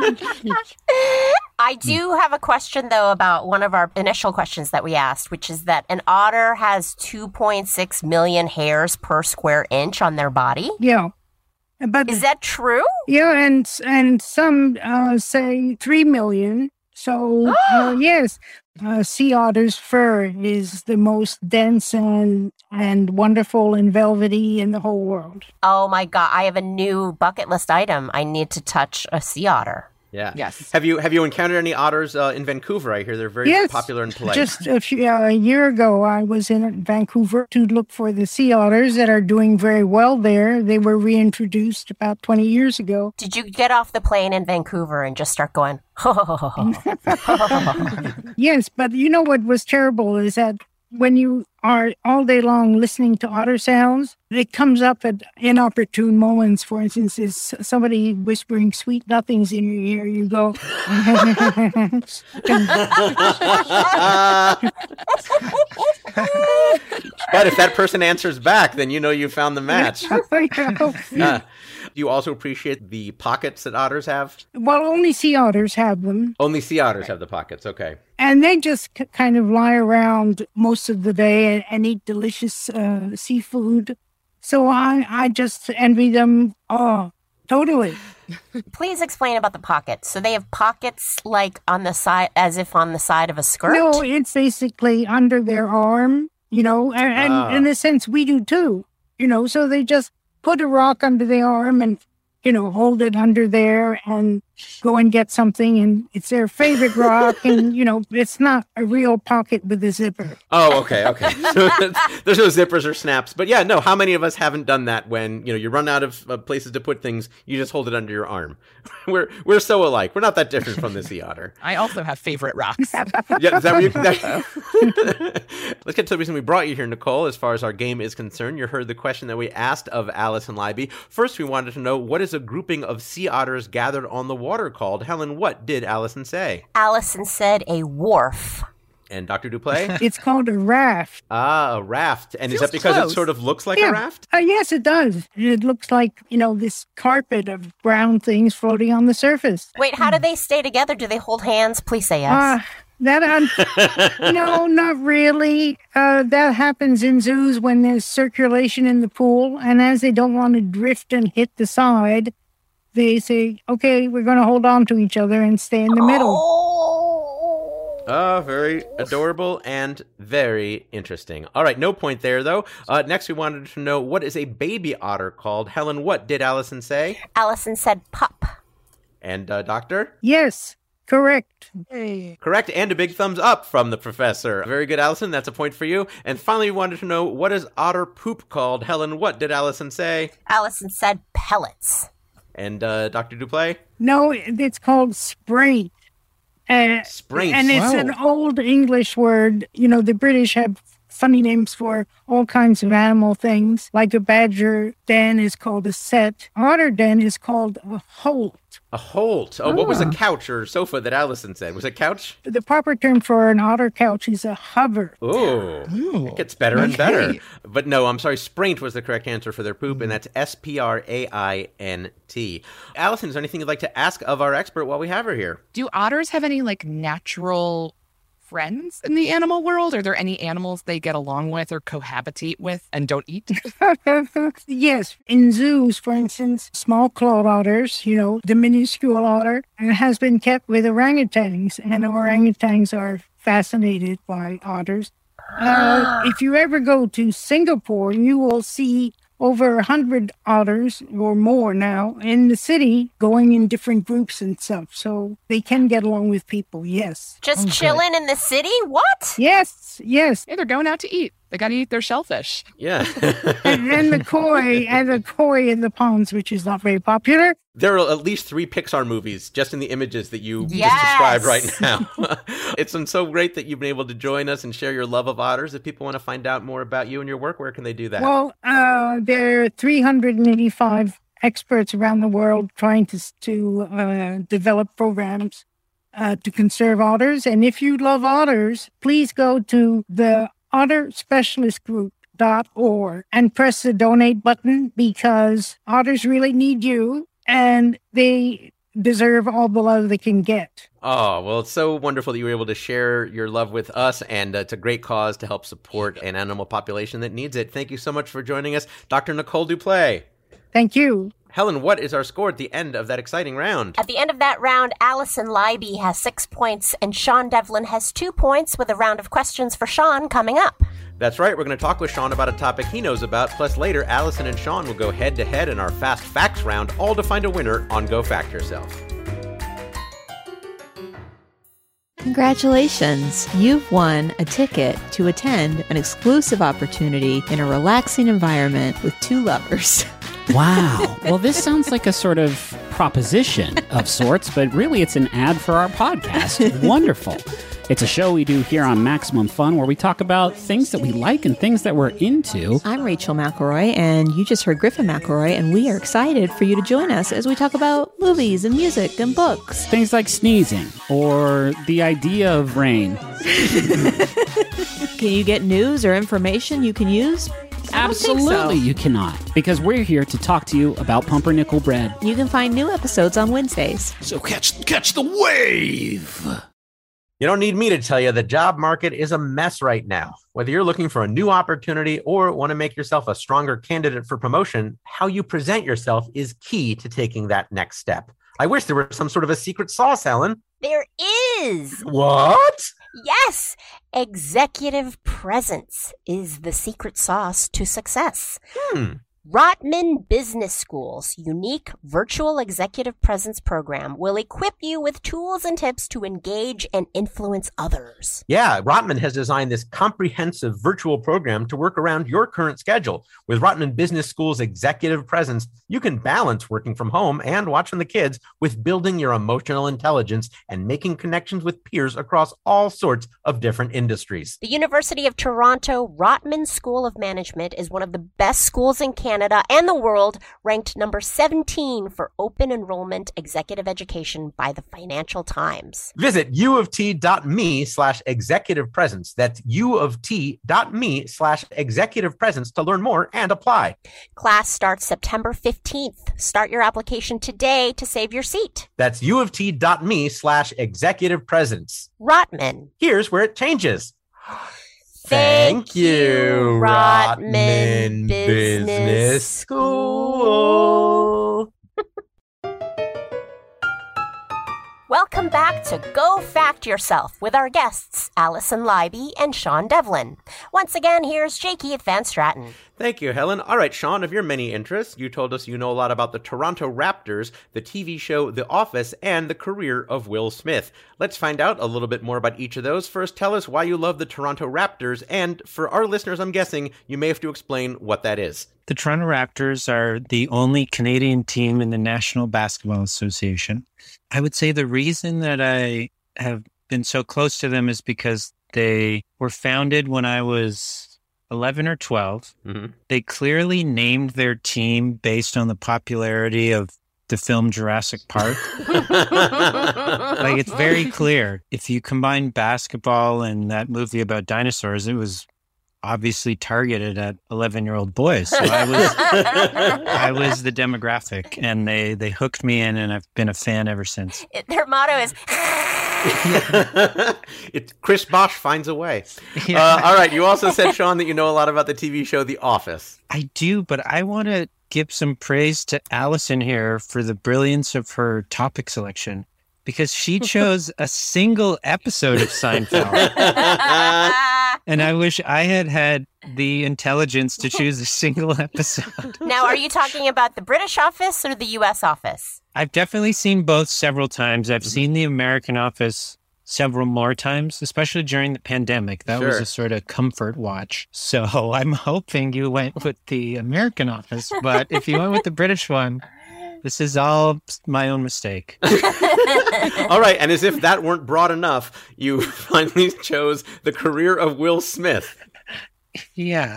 I do have a question, though, about one of our initial questions that we asked, which is that an otter has two point six million hairs per square inch on their body. Yeah. But, is that true? Yeah, and and some uh, say three million. So, uh, yes, uh, sea otter's fur is the most dense and, and wonderful and velvety in the whole world. Oh, my God. I have a new bucket list item. I need to touch a sea otter. Yeah. Yes. Have you have you encountered any otters uh, in Vancouver? I hear they're very yes, popular and polite. Just a, few, uh, a year ago, I was in Vancouver to look for the sea otters that are doing very well there. They were reintroduced about twenty years ago. Did you get off the plane in Vancouver and just start going, ho, ho, ho, ho, ho. Yes, but you know what was terrible is that when you are all day long listening to otter sounds, it comes up at inopportune moments. For instance, is somebody whispering sweet nothings in your ear, you go... But if that person answers back, then you know you found the match. uh, do you also appreciate the pockets that otters have? Well, only sea otters have them. Only sea otters have the pockets, okay. And they just c- kind of lie around most of the day and, and eat delicious uh, seafood. So I, I just envy them. Oh, totally. Please explain about the pockets. So they have pockets like on the side, as if on the side of a skirt? No, it's basically under their arm, you know, and, and Ah. in a sense we do too, you know, so they just put a rock under the arm and, you know, hold it under there and go and get something. And it's their favorite rock. And, you know, it's not a real pocket with a zipper. Oh, okay, okay. So there's no zippers or snaps. But yeah, no, how many of us haven't done that when, you know, you run out of uh, places to put things, you just hold it under your arm. We're we're so alike. We're not that different from the sea otter. I also have favorite rocks. Yeah, is that what you... That... Let's get to the reason we brought you here, Nicole. As far as our game is concerned, you heard the question that we asked of Alice and Libby. First, we wanted to know, what is a grouping of sea otters gathered on the water called? Helen, what did Allison say? Allison said a wharf. And Doctor Duplay? It's called a raft. Ah, a raft. And is Feels that because close. it sort of looks like Yeah. a raft? Uh, yes, it does. It looks like, you know, this carpet of brown things floating on the surface. Wait, how do they stay together? Do they hold hands? Please say yes. Uh, that, un- no, not really. Uh, that happens in zoos when there's circulation in the pool. And as they don't want to drift and hit the side, they say, okay, we're going to hold on to each other and stay in the middle. Oh. Oh, very adorable and very interesting. All right, no point there, though. Uh, next, we wanted to know, what is a baby otter called? Helen, what did Allison say? Allison said pup. And uh, Doctor? Yes, correct. Correct, and a big thumbs up from the professor. Very good, Allison. That's a point for you. And finally, we wanted to know, what is otter poop called? Helen, what did Allison say? Allison said pellets. And uh, Doctor Duplay? No, it's called spraint. Uh, Spraint. And it's Wow. an old English word. You know, the British have funny names for all kinds of animal things. Like a badger den is called a set. Otter den is called a holt. A holt. Oh, oh, what was a couch or sofa that Allison said? Was it couch? The proper term for an otter couch is a hover. Oh, it gets better and better. But no, I'm sorry, spraint was the correct answer for their poop, and that's S P R A I N T. Allison, is there anything you'd like to ask of our expert while we have her here? Do otters have any, like, natural friends in the animal world? Are there any animals they get along with or cohabitate with and don't eat? Yes. In zoos, for instance, small clawed otters, you know, the minuscule otter, and has been kept with orangutans, and orangutans are fascinated by otters. Uh, if you ever go to Singapore, you will see over a hundred otters or more now in the city going in different groups and stuff. So they can get along with people, yes. Just okay. chilling in the city? What? Yes, yes. Yeah, they're going out to eat. They got to eat their shellfish. Yeah. and, and the koi, and the koi in the ponds, which is not very popular. There are at least three Pixar movies just in the images that you yes. just described right now. It's been so great that you've been able to join us and share your love of otters. If people want to find out more about you and your work, where can they do that? Well, uh, there are three hundred eighty-five experts around the world trying to, to uh, develop programs uh, to conserve otters. And if you love otters, please go to the Otter Specialist Group. Dot org and press the donate button, because otters really need you and they deserve all the love they can get. Oh, well, it's so wonderful that you were able to share your love with us, and uh, it's a great cause to help support an animal population that needs it. Thank you so much for joining us, Doctor Nicole Duplay. Thank you. Helen, what is our score at the end of that exciting round? At the end of that round, Allison Leiby has six points and Sean Devlin has two points, with a round of questions for Sean coming up. That's right. We're going to talk with Sean about a topic he knows about. Plus, later, Allison and Sean will go head-to-head in our Fast Facts round, all to find a winner on Go Fact Yourself. Congratulations! You've won a ticket to attend an exclusive opportunity in a relaxing environment with two lovers. Wow. Well, this sounds like a sort of proposition of sorts, but really it's an ad for our podcast. Wonderful. It's a show we do here on Maximum Fun where we talk about things that we like and things that we're into. I'm Rachel McElroy, and you just heard Griffin McElroy, and we are excited for you to join us as we talk about movies and music and books. Things like sneezing or the idea of rain. Can you get news or information you can use? Absolutely, so. You cannot, because we're here to talk to you about pumpernickel bread. You can find new episodes on Wednesdays. So catch catch the wave. You don't need me to tell you the job market is a mess right now. Whether you're looking for a new opportunity or want to make yourself a stronger candidate for promotion, how you present yourself is key to taking that next step. I wish there were some sort of a secret sauce, Helen. There is. What? Yes. Executive presence is the secret sauce to success. Hmm. Rotman Business School's unique virtual executive presence program will equip you with tools and tips to engage and influence others. Yeah, Rotman has designed this comprehensive virtual program to work around your current schedule. With Rotman Business School's executive presence, you can balance working from home and watching the kids with building your emotional intelligence and making connections with peers across all sorts of different industries. The University of Toronto Rotman School of Management is one of the best schools in Canada. Canada and the world, ranked number seventeen for open enrollment executive education by the Financial Times. Visit u of t dot m e slash executive presence. That's u of t dot m e slash executive presence to learn more and apply. Class starts September fifteenth. Start your application today to save your seat. That's u of t dot m e slash executive presence. Rotman. Here's where it changes. Thank, Thank you, Rotman, Rotman Business, Business School. Welcome back to Go Fact Yourself with our guests, Allison Leiby and Sean Devlin. Once again, here's J. Keith Van Stratton. Thank you, Helen. All right, Sean, of your many interests, you told us you know a lot about the Toronto Raptors, the T V show The Office, and the career of Will Smith. Let's find out a little bit more about each of those. First, tell us why you love the Toronto Raptors, and for our listeners, I'm guessing you may have to explain what that is. The Toronto Raptors are the only Canadian team in the National Basketball Association. I would say the reason that I have been so close to them is because They were founded when I was eleven or twelve. Mm-hmm. They clearly named their team based on the popularity of the film Jurassic Park. Like, it's very clear. If you combine basketball and that movie about dinosaurs, it was obviously targeted at eleven-year-old boys. So I was I was the demographic, and they, they hooked me in, and I've been a fan ever since. It, their motto is... It's Chris Bosch finds a way. Yeah. Uh, all right. You also said, Sean, that you know a lot about the T V show The Office. I do, but I want to give some praise to Allison here for the brilliance of her topic selection, because she chose a single episode of Seinfeld. And I wish I had had the intelligence to choose a single episode. Now, are you talking about the British Office or the U S Office? I've definitely seen both several times. I've seen the American Office several more times, especially during the pandemic. That Sure. was a sort of comfort watch. So I'm hoping you went with the American Office. But if you went with the British one, this is all my own mistake. All right. And as if that weren't broad enough, you finally chose The Career of Will Smith. Yeah.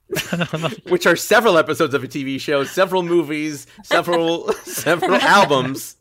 Which are several episodes of a T V show, several movies, several several albums.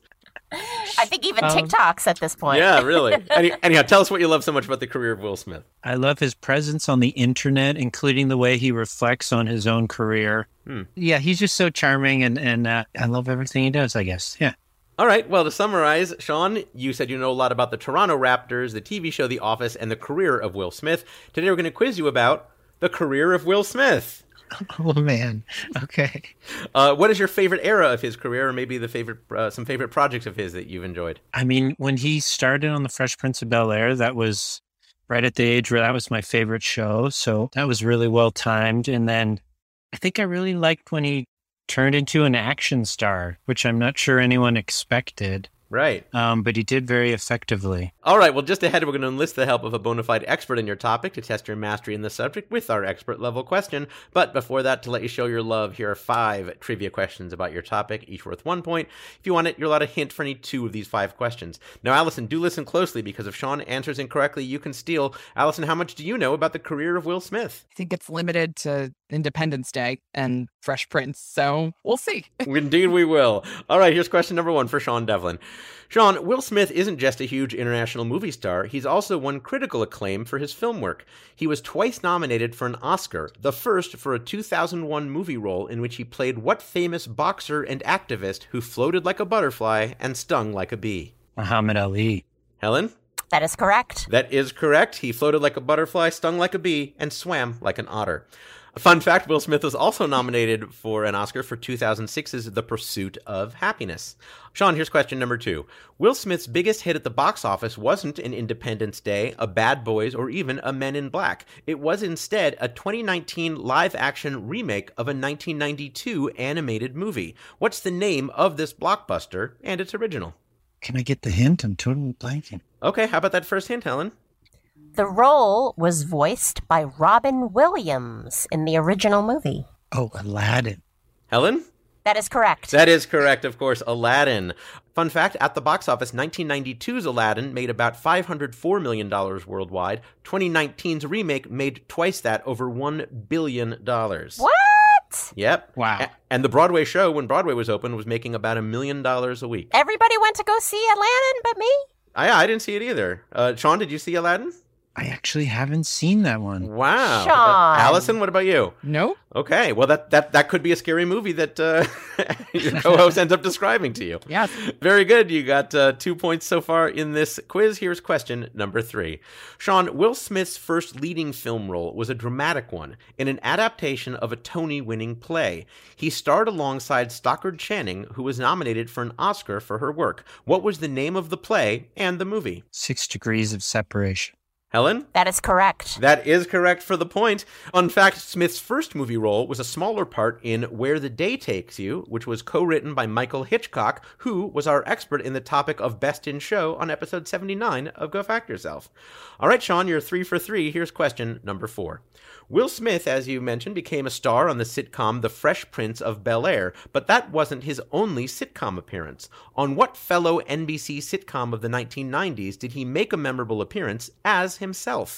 I think even Um, TikToks at this point. Yeah, really. Any, anyhow, tell us what you love so much about the career of Will Smith. I love his presence on the internet, including the way he reflects on his own career. Hmm. Yeah, he's just so charming, and, and uh, I love everything he does, I guess. Yeah. All right. Well, to summarize, Sean, you said you know a lot about the Toronto Raptors, the T V show The Office, and the career of Will Smith. Today we're going to quiz you about the career of Will Smith. Oh, man. Okay. Uh, what is your favorite era of his career, or maybe the favorite, uh, some favorite projects of his that you've enjoyed? I mean, when he started on The Fresh Prince of Bel-Air, that was right at the age where that was my favorite show. So that was really well timed. And then I think I really liked when he turned into an action star, which I'm not sure anyone expected. Right. Um, but he did very effectively. All right. Well, just ahead, we're going to enlist the help of a bona fide expert in your topic to test your mastery in the subject with our expert level question. But before that, to let you show your love, here are five trivia questions about your topic, each worth one point. If you want it, you're allowed a hint for any two of these five questions. Now, Allison, do listen closely, because if Sean answers incorrectly, you can steal. Allison, how much do you know about the career of Will Smith? I think it's limited to Independence Day and Fresh Prince, so we'll see. Indeed we will. All right, here's question number one for Sean Devlin. Sean, Will Smith isn't just a huge international movie star, he's also won critical acclaim for his film work. He was twice nominated for an Oscar, the first for a two thousand one movie role in which he played what famous boxer and activist who floated like a butterfly and stung like a bee? Muhammad Ali. Helen? That is correct. That is correct. He floated like a butterfly, stung like a bee, and swam like an otter. A fun fact, Will Smith was also nominated for an Oscar for two thousand six's The Pursuit of Happiness. Sean, here's question number two. Will Smith's biggest hit at the box office wasn't an Independence Day, a Bad Boys, or even a Men in Black. It was instead a twenty nineteen live-action remake of a nineteen ninety-two animated movie. What's the name of this blockbuster and its original? Can I get the hint? I'm totally blanking. Okay, how about that first hint, Helen? The role was voiced by Robin Williams in the original movie. Oh, Aladdin. Helen? That is correct. That is correct, of course, Aladdin. Fun fact, at the box office, nineteen ninety-two's Aladdin made about five hundred four million dollars worldwide. twenty nineteen's remake made twice that, over one billion dollars. What? Yep. Wow. A- and the Broadway show, when Broadway was open, was making about a million dollars a week. Everybody went to go see Aladdin but me? I, I didn't see it either. Uh, Sean, did you see Aladdin? I actually haven't seen that one. Wow. Sean. Uh, Allison, what about you? No. Okay, well, that, that, that could be a scary movie that uh, your co-host ends up describing to you. Yes. Very good. You got uh, two points so far in this quiz. Here's question number three. Sean, Will Smith's first leading film role was a dramatic one in an adaptation of a Tony-winning play. He starred alongside Stockard Channing, who was nominated for an Oscar for her work. What was the name of the play and the movie? Six Degrees of Separation. Helen? That is correct. That is correct for the point. In fact, Smith's first movie role was a smaller part in Where the Day Takes You, which was co-written by Michael Hitchcock, who was our expert in the topic of Best in Show on episode seventy-nine of Go Fact Yourself. All right, Sean, you're three for three. Here's question number four. Will Smith, as you mentioned, became a star on the sitcom The Fresh Prince of Bel-Air, but that wasn't his only sitcom appearance. On what fellow N B C sitcom of the nineteen nineties did he make a memorable appearance as himself?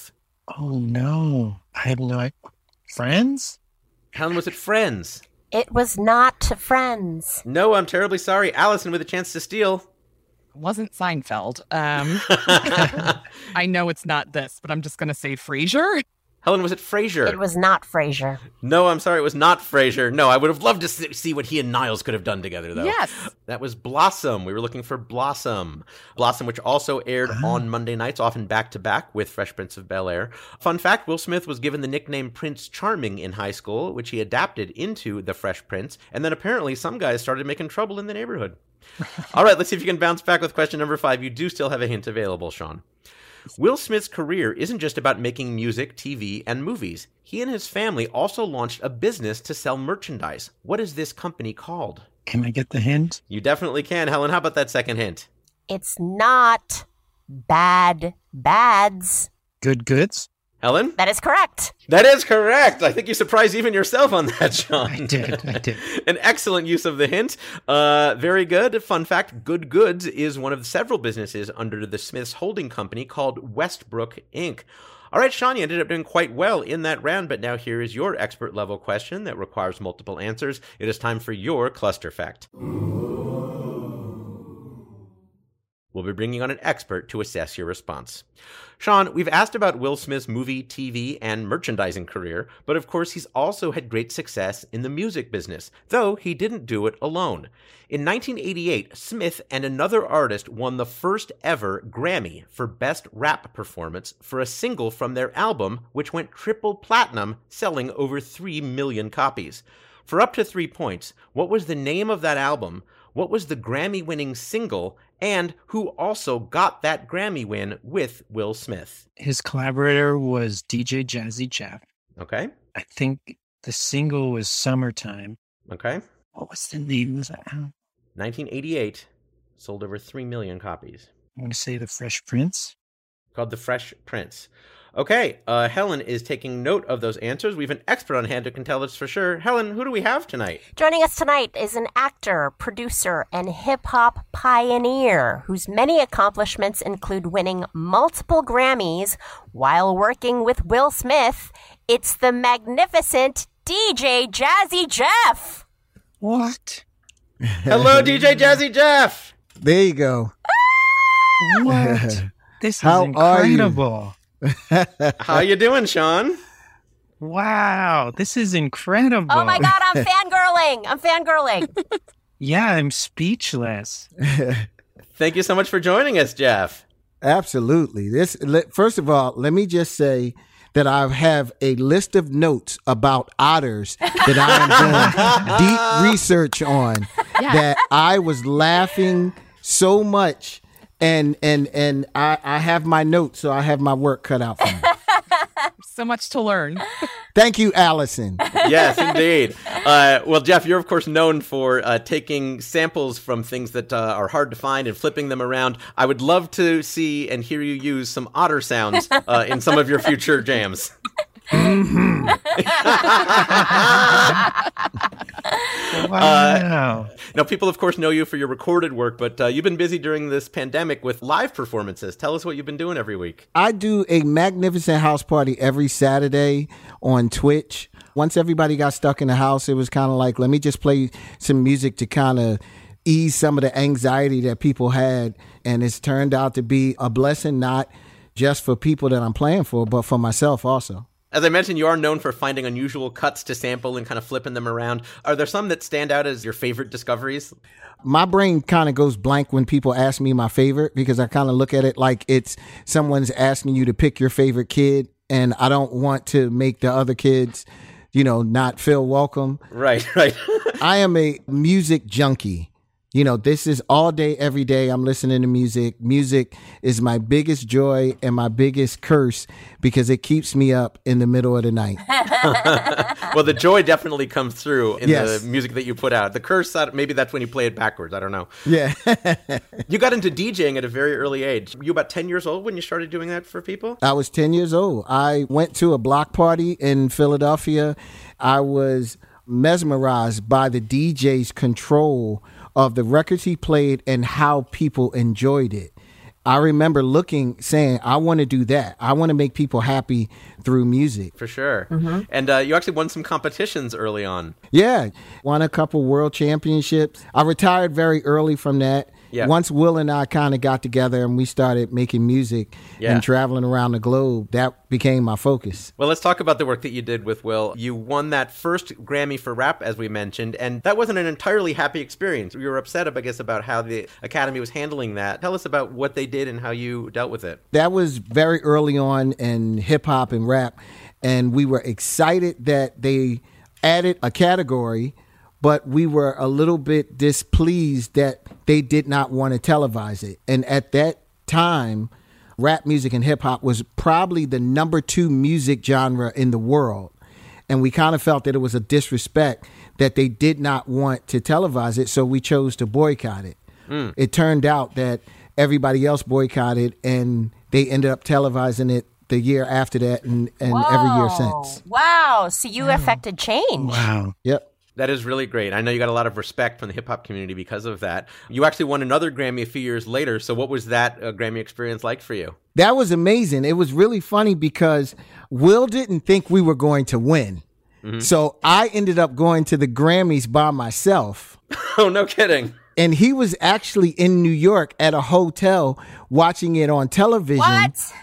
Oh, no. I have no idea. Friends? Helen, was it Friends? It was not Friends. No, I'm terribly sorry. Allison with a chance to steal. Wasn't Seinfeld. Um, I know it's not this, but I'm just going to say Frasier. Helen, was it Frasier? It was not Frasier. No, I'm sorry, it was not Frasier. No, I would have loved to see what he and Niles could have done together, though. Yes. That was Blossom. We were looking for Blossom. Blossom, which also aired on Monday nights, often back-to-back with Fresh Prince of Bel-Air. Fun fact, Will Smith was given the nickname Prince Charming in high school, which he adapted into The Fresh Prince, and then apparently some guys started making trouble in the neighborhood. All right, let's see if you can bounce back with question number five. You do still have a hint available, Sean. Will Smith's career isn't just about making music, T V, and movies. He and his family also launched a business to sell merchandise. What is this company called? Can I get the hint? You definitely can. Helen, how about that second hint? It's not Bad Bads. Good Goods? Helen? That is correct. That is correct. I think you surprised even yourself on that, Sean. I did. I did. An excellent use of the hint. Uh, very good. Fun fact, Good Goods is one of several businesses under the Smiths holding company called Westbrook Incorporated. All right, Sean, you ended up doing quite well in that round, but now here is your expert level question that requires multiple answers. It is time for your cluster fact. We'll be bringing on an expert to assess your response. Sean, we've asked about Will Smith's movie, T V, and merchandising career, but of course he's also had great success in the music business, though he didn't do it alone. In nineteen eighty-eight, Smith and another artist won the first ever Grammy for Best Rap Performance for a single from their album, which went triple platinum, selling over three million copies. For up to three points, what was the name of that album? What was the Grammy-winning single, and who also got that Grammy win with Will Smith? His collaborator was D J Jazzy Jeff. Okay. I think the single was Summertime. Okay. What was the name of that album? nineteen eighty-eight, sold over three million copies. I want to say The Fresh Prince. Called The Fresh Prince. Okay, uh, Helen is taking note of those answers. We have an expert on hand who can tell us for sure. Helen, who do we have tonight? Joining us tonight is an actor, producer, and hip-hop pioneer whose many accomplishments include winning multiple Grammys while working with Will Smith. It's the magnificent D J Jazzy Jeff. What? Hello, D J Jazzy Jeff. There you go. What? This is How incredible. Are you? How you doing, Sean? Wow, this is incredible. Oh my God, I'm fangirling. I'm fangirling. Yeah, I'm speechless. Thank you so much for joining us, Jeff. Absolutely. This first of all, let me just say that I have a list of notes about otters that I am doing deep research on. Yeah. That I was laughing so much. And and and I, I have my notes, so I have my work cut out for me. So much to learn. Thank you, Allison. Yes, indeed. Uh, well, Jeff, you're, of course, known for uh, taking samples from things that uh, are hard to find and flipping them around. I would love to see and hear you use some otter sounds uh, in some of your future jams. Mm-hmm. Wow. Uh, now, people, of course, know you for your recorded work, but uh, you've been busy during this pandemic with live performances. Tell us what you've been doing every week. I do a magnificent house party every Saturday on Twitch. Once everybody got stuck in the house, it was kind of like, let me just play some music to kind of ease some of the anxiety that people had. And it's turned out to be a blessing, not just for people that I'm playing for, but for myself also. As I mentioned, you are known for finding unusual cuts to sample and kind of flipping them around. Are there some that stand out as your favorite discoveries? My brain kind of goes blank when people ask me my favorite, because I kind of look at it like it's someone's asking you to pick your favorite kid, and I don't want to make the other kids, you know, not feel welcome. Right, right. I am a music junkie. You know, this is all day, every day. I'm listening to music. Music is my biggest joy and my biggest curse because it keeps me up in the middle of the night. Well, the joy definitely comes through in yes. the music that you put out. The curse, maybe that's when you play it backwards. I don't know. Yeah. You got into DJing at a very early age. Were you about ten years old when you started doing that for people? I was ten years old. I went to a block party in Philadelphia. I was mesmerized by the D J's control of the records he played and how people enjoyed it. I remember looking, saying, I want to do that. I want to make people happy through music. For sure. Mm-hmm. And uh, you actually won some competitions early on. Yeah. Won a couple world championships. I retired very early from that. Yeah. Once Will and I kind of got together and we started making music Yeah. and traveling around the globe, that became my focus. Well, let's talk about the work that you did with Will. You won that first Grammy for rap, as we mentioned, and that wasn't an entirely happy experience. You were upset, I guess, about how the Academy was handling that. Tell us about what they did and how you dealt with it. That was very early on in hip hop and rap, and we were excited that they added a category, but we were a little bit displeased that they did not want to televise it. And at that time, rap music and hip hop was probably the number two music genre in the world. And we kind of felt that it was a disrespect that they did not want to televise it, so we chose to boycott it. Mm. It turned out that everybody else boycotted, and they ended up televising it the year after that and, and every year since. Wow. So you affected change. Wow. Yep. That is really great. I know you got a lot of respect from the hip-hop community because of that. You actually won another Grammy a few years later, so what was that uh, Grammy experience like for you? That was amazing. It was really funny because Will didn't think we were going to win. Mm-hmm. So I ended up going to the Grammys by myself. Oh, no kidding. And he was actually in New York at a hotel watching it on television. What?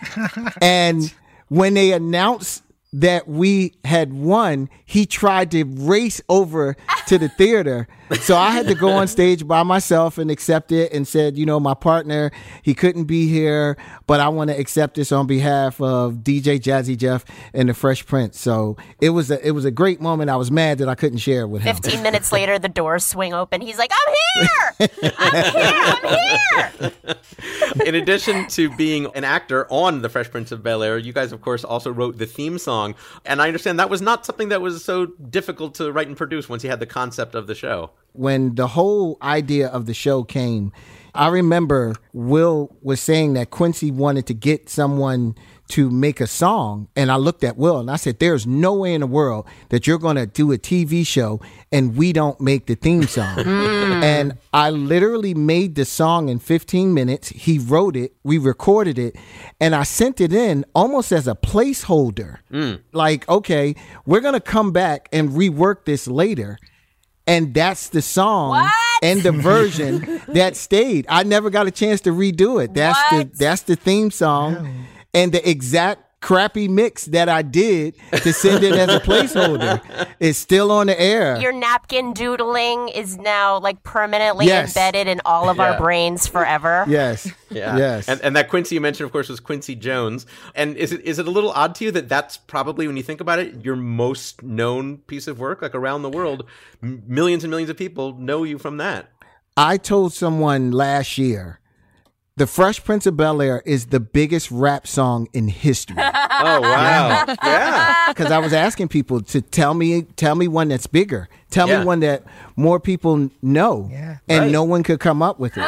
And when they announced that we had won, he tried to race over to the theater. So I had to go on stage by myself and accept it and said, you know, my partner, he couldn't be here, but I want to accept this on behalf of D J Jazzy Jeff and the Fresh Prince. So it was a, it was a great moment. I was mad that I couldn't share it with him. Fifteen minutes later, the doors swing open. He's like, I'm here! I'm here! I'm here! In addition to being an actor on The Fresh Prince of Bel-Air, you guys, of course, also wrote the theme song. And I understand that was not something that was so difficult to write and produce once you had the concept of the show. When the whole idea of the show came, I remember Will was saying that Quincy wanted to get someone to make a song. And I looked at Will and I said, there's no way in the world that you're going to do a T V show and we don't make the theme song. And I literally made the song in fifteen minutes. He wrote it, we recorded it, and I sent it in almost as a placeholder. Mm. Like, okay, we're going to come back and rework this later. And that's the song What? and the version that stayed. I never got a chance to redo it. That's What? the that's the theme song and the exact crappy mix that I did to send it as a placeholder is still on the air. Your napkin doodling is now like permanently Yes. embedded in all of Yeah. our brains forever. Yes. Yeah. Yes. And, and that Quincy you mentioned, of course, was Quincy Jones. And is it is it a little odd to you that that's probably, when you think about it, your most known piece of work? Like around the world, m- millions and millions of people know you from that. I told someone last year, The Fresh Prince of Bel-Air is the biggest rap song in history. Oh, wow. Yeah. Because I was asking people to tell me tell me one that's bigger. Tell Yeah. me one that more people know. Yeah. And Right. no one could come up with it.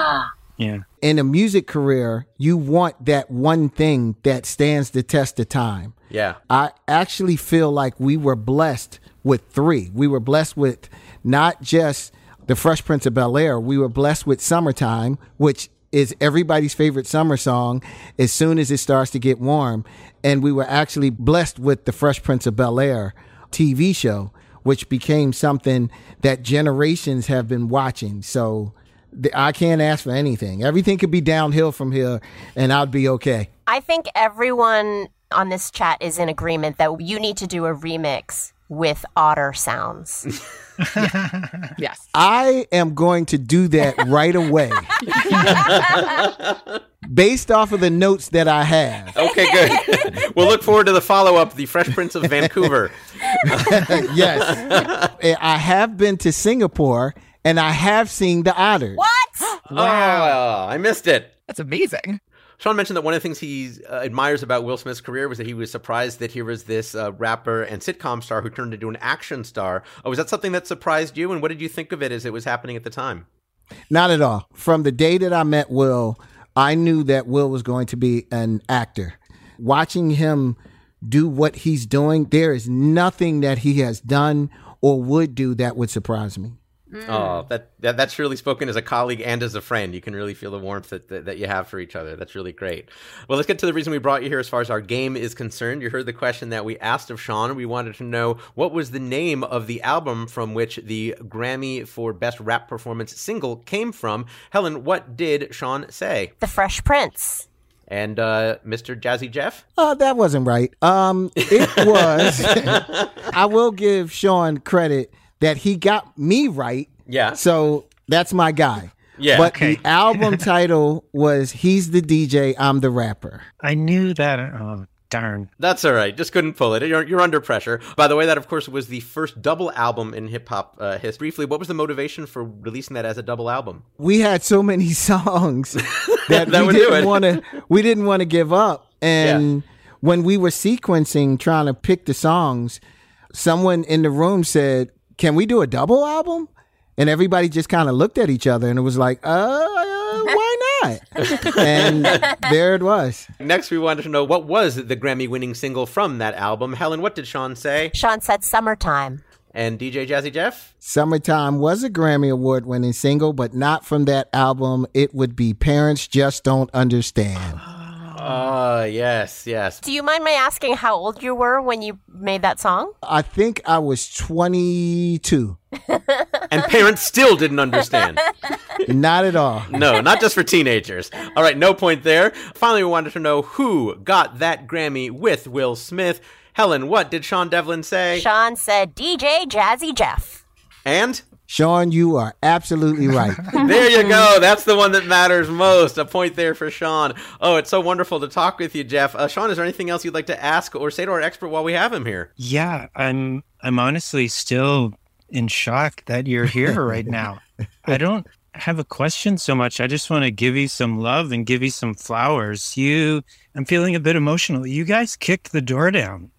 Yeah. In a music career, you want that one thing that stands the test of time. Yeah. I actually feel like we were blessed with three. We were blessed with not just The Fresh Prince of Bel-Air. We were blessed with Summertime, which is everybody's favorite summer song as soon as it starts to get warm. And we were actually blessed with The Fresh Prince of Bel-Air T V show, which became something that generations have been watching. So th- I can't ask for anything. Everything could be downhill from here and I'd be okay. I think everyone on this chat is in agreement that you need to do a remix with otter sounds. Yes. I am going to do that right away. Based off of the notes that I have. Okay, good. We'll look forward to the follow-up, The Fresh Prince of Vancouver. Yes. I have been to Singapore and I have seen the otters. What? Wow. Oh, I missed it. That's amazing. Sean mentioned that one of the things he uh, admires about Will Smith's career was that he was surprised that here was this uh, rapper and sitcom star who turned into an action star. Oh, was that something that surprised you? And what did you think of it as it was happening at the time? Not at all. From the day that I met Will, I knew that Will was going to be an actor. Watching him do what he's doing, there is nothing that he has done or would do that would surprise me. Mm. Oh, that, that that's really spoken as a colleague and as a friend. You can really feel the warmth that, that, that you have for each other. That's really great. Well, let's get to the reason we brought you here as far as our game is concerned. You heard the question that we asked of Sean. We wanted to know what was the name of the album from which the Grammy for Best Rap Performance single came from. Helen, what did Sean say? The Fresh Prince. And uh, Mister Jazzy Jeff? Uh, that wasn't right. Um, it was. I will give Sean credit that he got me right. Yeah. So that's my guy. Yeah. But Okay. the album title was He's the D J, I'm the Rapper. I knew that. Oh, darn. That's all right. Just couldn't pull it. You're, you're under pressure. By the way, that, of course, was the first double album in hip-hop uh, history. Briefly, what was the motivation for releasing that as a double album? We had so many songs that, That we would do didn't it. want to we didn't want to give up. And when we were sequencing, trying to pick the songs, someone in the room said, "Can we do a double album?" And everybody just kind of looked at each other, and it was like, uh, why not? And there it was. Next, we wanted to know what was the Grammy-winning single from that album. Helen, what did Sean say? Sean said Summertime. And D J Jazzy Jeff? Summertime was a Grammy Award winning single, but not from that album. It would be Parents Just Don't Understand. Oh, yes, yes. Do you mind my asking how old you were when you made that song? I think I was twenty-two. And parents still didn't understand. Not at all. No, not just for teenagers. All right, no point there. Finally, we wanted to know who got that Grammy with Will Smith. Helen, what did Sean Devlin say? Sean said D J Jazzy Jeff. And? Sean, you are absolutely right. There you go. That's the one that matters most. A point there for Sean. Oh, it's so wonderful to talk with you, Jeff. Uh, Sean, is there anything else you'd like to ask or say to our expert while we have him here? Yeah, I'm I'm honestly still in shock that you're here right now. I don't have a question so much. I just want to give you some love and give you some flowers. You, I'm feeling a bit emotional. You guys kicked the door down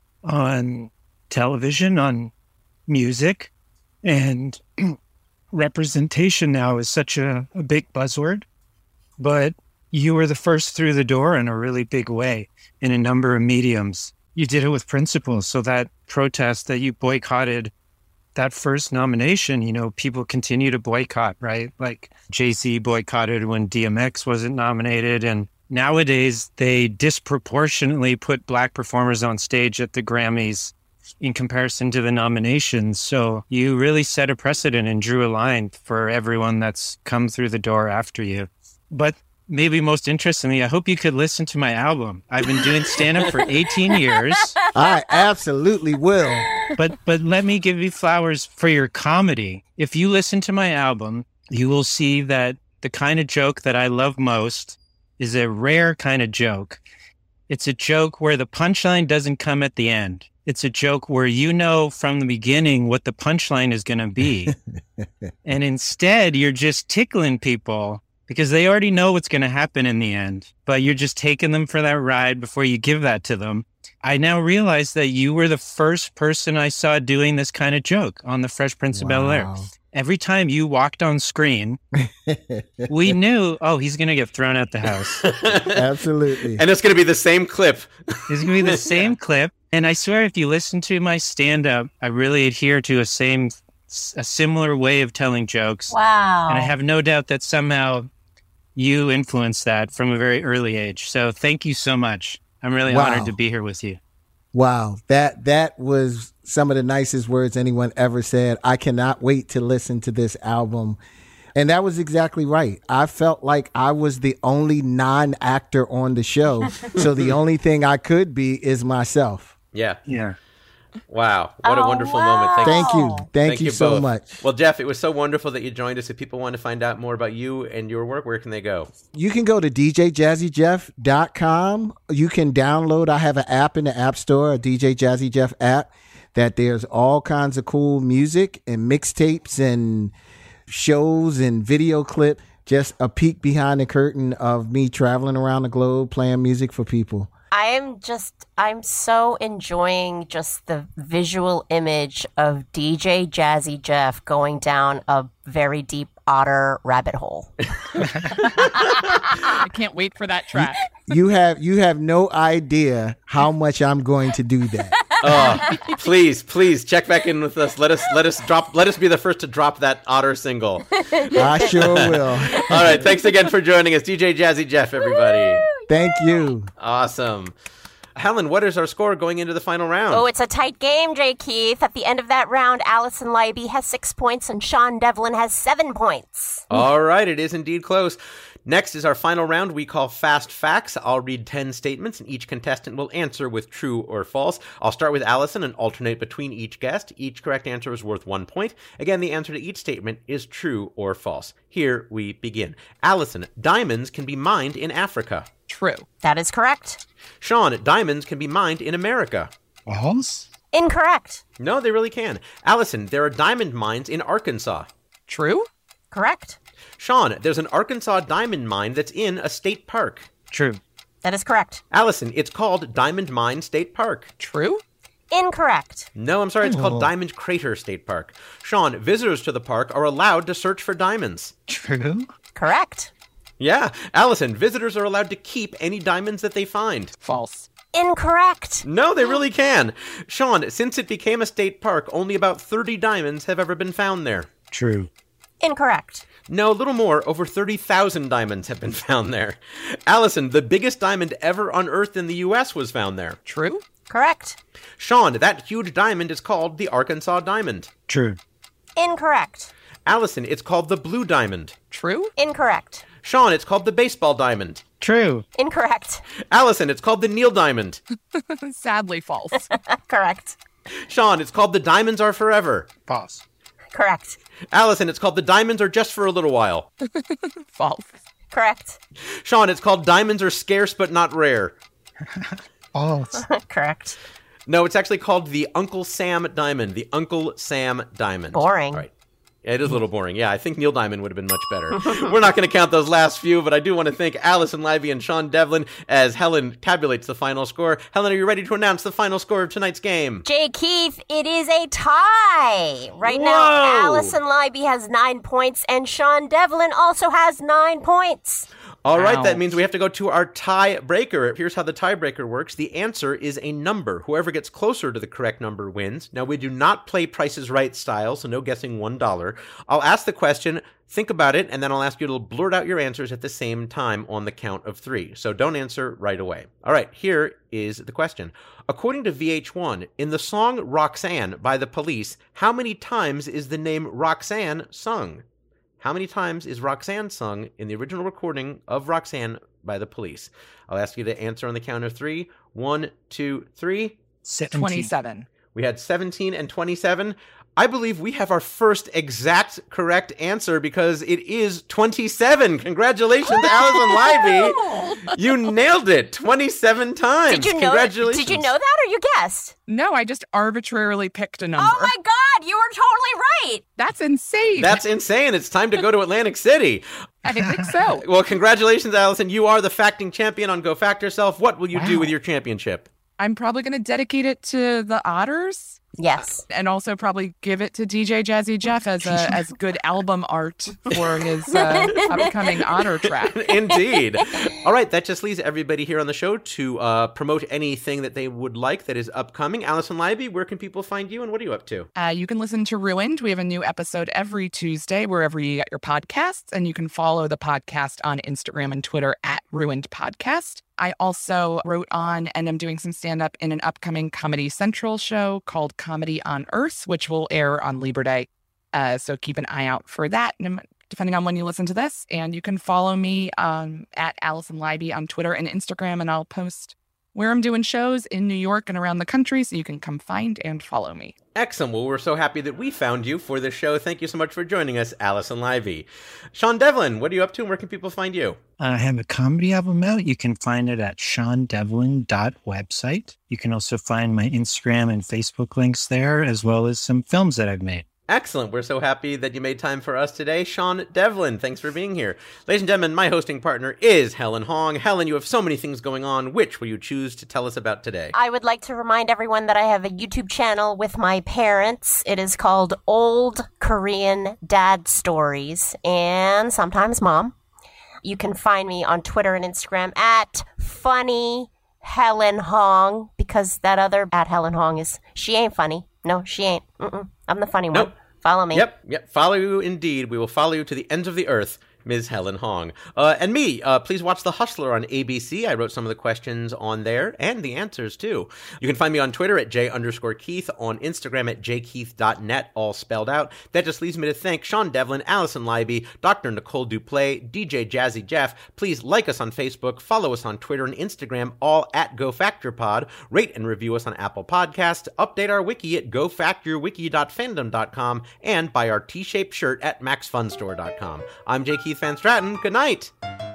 on television, on music, and representation now is such a, a big buzzword. But you were the first through the door in a really big way in a number of mediums. You did it with principles. So that protest that you boycotted, that first nomination, you know, people continue to boycott, right? Like Jay-Z boycotted when D M X wasn't nominated. And nowadays they disproportionately put Black performers on stage at the Grammys in comparison to the nominations. So you really set a precedent and drew a line for everyone that's come through the door after you. But maybe most interestingly, I hope you could listen to my album. I've been doing stand-up for eighteen years. I absolutely will. But but let me give you flowers for your comedy. If you listen to my album, you will see that the kind of joke that I love most is a rare kind of joke. It's a joke where the punchline doesn't come at the end. It's a joke where you know from the beginning what the punchline is going to be. And instead, you're just tickling people because they already know what's going to happen in the end. But you're just taking them for that ride before you give that to them. I now realize that you were the first person I saw doing this kind of joke on The Fresh Prince of Bel-Air. Every time you walked on screen, we knew, oh, he's going to get thrown out the house. Absolutely. And it's going to be the same clip. It's going to be the same clip. And I swear, if you listen to my stand-up, I really adhere to a same, a similar way of telling jokes. Wow. And I have no doubt that somehow you influenced that from a very early age. So thank you so much. I'm really Wow. honored to be here with you. Wow, that that was some of the nicest words anyone ever said. I cannot wait to listen to this album. And that was exactly right. I felt like I was the only non-actor on the show. So the only thing I could be is myself. Yeah. Yeah. Wow. What a Oh, wonderful wow. moment. Thank you. Thank, Thank you, you so both. much. Well, Jeff, it was so wonderful that you joined us. If people want to find out more about you and your work, where can they go? You can go to d j jazzy jeff dot com. You can download, I have an app in the App Store, a D J Jazzy Jeff app, that there's all kinds of cool music and mixtapes and shows and video clip. Just a peek behind the curtain of me traveling around the globe playing music for people. I am just, I'm so enjoying just the visual image of D J Jazzy Jeff going down a very deep otter rabbit hole. I can't wait for that track. You have you have no idea how much I'm going to do that. Oh, please, please check back in with us. Let us let us drop. Let us be the first to drop that Otter single. I sure will. All right. Thanks again for joining us, D J Jazzy Jeff. Everybody. Thank you. Awesome. Helen, what is our score going into the final round? Oh, it's a tight game, Jay Keith. At the end of that round, Allison Leiby has six points and Sean Devlin has seven points. All right, it is indeed close. Next is our final round we call Fast Facts. I'll read ten statements, and each contestant will answer with true or false. I'll start with Allison and alternate between each guest. Each correct answer is worth one point. Again, the answer to each statement is true or false. Here we begin. Allison, diamonds can be mined in Africa. True. That is correct. Sean, diamonds can be mined in America. False? Incorrect. No, they really can. Allison, there are diamond mines in Arkansas. True. Correct. Sean, there's an Arkansas diamond mine that's in a state park. True. That is correct. Allison, it's called Diamond Mine State Park. True. Incorrect. No, I'm sorry, it's Oh. called Diamond Crater State Park. Sean, visitors to the park are allowed to search for diamonds. True. Correct. Yeah. Allison, visitors are allowed to keep any diamonds that they find. False. Incorrect. No, they really can. Sean, since it became a state park, only about thirty diamonds have ever been found there. True. Incorrect. No, a little more. Over thirty thousand diamonds have been found there. Allison, the biggest diamond ever unearthed in the U S was found there. True. Correct. Sean, that huge diamond is called the Arkansas Diamond. True. Incorrect. Allison, it's called the Blue Diamond. True. Incorrect. Sean, it's called the Baseball Diamond. True. Incorrect. Allison, it's called the Neil Diamond. Sadly false. Correct. Sean, it's called the Diamonds Are Forever. False. Correct. Allison, it's called the Diamonds Are Just for a Little While. False. Correct. Sean, it's called Diamonds Are Scarce but Not Rare. False. Correct. No, it's actually called the Uncle Sam Diamond. The Uncle Sam Diamond. Boring. All right. It is a little boring. Yeah, I think Neil Diamond would have been much better. We're not going to count those last few, but I do want to thank Allison Leiby and Sean Devlin as Helen tabulates the final score. Helen, are you ready to announce the final score of tonight's game? Jay Keith, it is a tie. Right Whoa. now, Allison Leiby has nine points and Sean Devlin also has nine points. All right, Ouch. that means we have to go to our tiebreaker. Here's how the tiebreaker works. The answer is a number. Whoever gets closer to the correct number wins. Now, we do not play Price is Right style, so no guessing one dollar. I'll ask the question, think about it, and then I'll ask you to blurt out your answers at the same time on the count of three. So don't answer right away. All right, here is the question. According to V H one, in the song Roxanne by The Police, how many times is the name Roxanne sung? How many times is Roxanne sung in the original recording of Roxanne by The Police? I'll ask you to answer on the count of three. One, two, three. seventeen. twenty-seven. We had seventeen and twenty-seven. I believe we have our first exact correct answer because it is twenty-seven. Congratulations, Allison Leiby. You nailed it twenty-seven times. Did you know? Congratulations. Did you know that or you guessed? No, I just arbitrarily picked a number. Oh my God, you were totally right. That's insane. That's insane. It's time to go to Atlantic City. I think so. Well, congratulations, Allison. You are the facting champion on Go Fact Yourself. What will you Wow. do with your championship? I'm probably going to dedicate it to the Otters. Yes. And also probably give it to D J Jazzy Jeff as a as good album art for his uh, upcoming Otter track. Indeed. All right, that just leaves everybody here on the show to uh, promote anything that they would like that is upcoming. Allison Leiby, where can people find you and what are you up to? Uh, you can listen to Ruined. We have a new episode every Tuesday wherever you get your podcasts, and you can follow the podcast on Instagram and Twitter at Ruined Podcast. I also wrote on and I'm doing some stand-up in an upcoming Comedy Central show called Comedy on Earth, which will air on Libra Day. Uh, so keep an eye out for that, depending on when you listen to this. And you can follow me um, at Allison Leiby on Twitter and Instagram, and I'll post where I'm doing shows in New York and around the country, so you can come find and follow me. Excellent. Well, we're so happy that we found you for this show. Thank you so much for joining us, Allison Leiby. Sean Devlin, what are you up to and where can people find you? I have a comedy album out. You can find it at sean devlin dot website. You can also find my Instagram and Facebook links there, as well as some films that I've made. Excellent. We're so happy that you made time for us today. Sean Devlin, thanks for being here. Ladies and gentlemen, my hosting partner is Helen Hong. Helen, you have so many things going on. Which will you choose to tell us about today? I would like to remind everyone that I have a YouTube channel with my parents. It is called Old Korean Dad Stories and sometimes Mom. You can find me on Twitter and Instagram at Funny Helen Hong, because that other at Helen Hong is, she ain't funny. No, she ain't. Mm-mm. I'm the funny Nope. one. Follow me. Yep, yep. Follow you indeed. We will follow you to the ends of the earth, Miz Helen Hong. Uh, and me, uh, please watch The Hustler on A B C. I wrote some of the questions on there and the answers, too. You can find me on Twitter at J underscore Keith, on Instagram at j keith dot net, all spelled out. That just leaves me to thank Sean Devlin, Allison Leiby, Doctor Nicole Duplay, D J Jazzy Jeff. Please like us on Facebook, follow us on Twitter and Instagram, all at GoFactorPod. Rate and review us on Apple Podcasts. Update our wiki at go factor wiki dot fandom dot com and buy our T-shaped shirt at max fun store dot com. I'm J. Keith Van Stratton. Good night.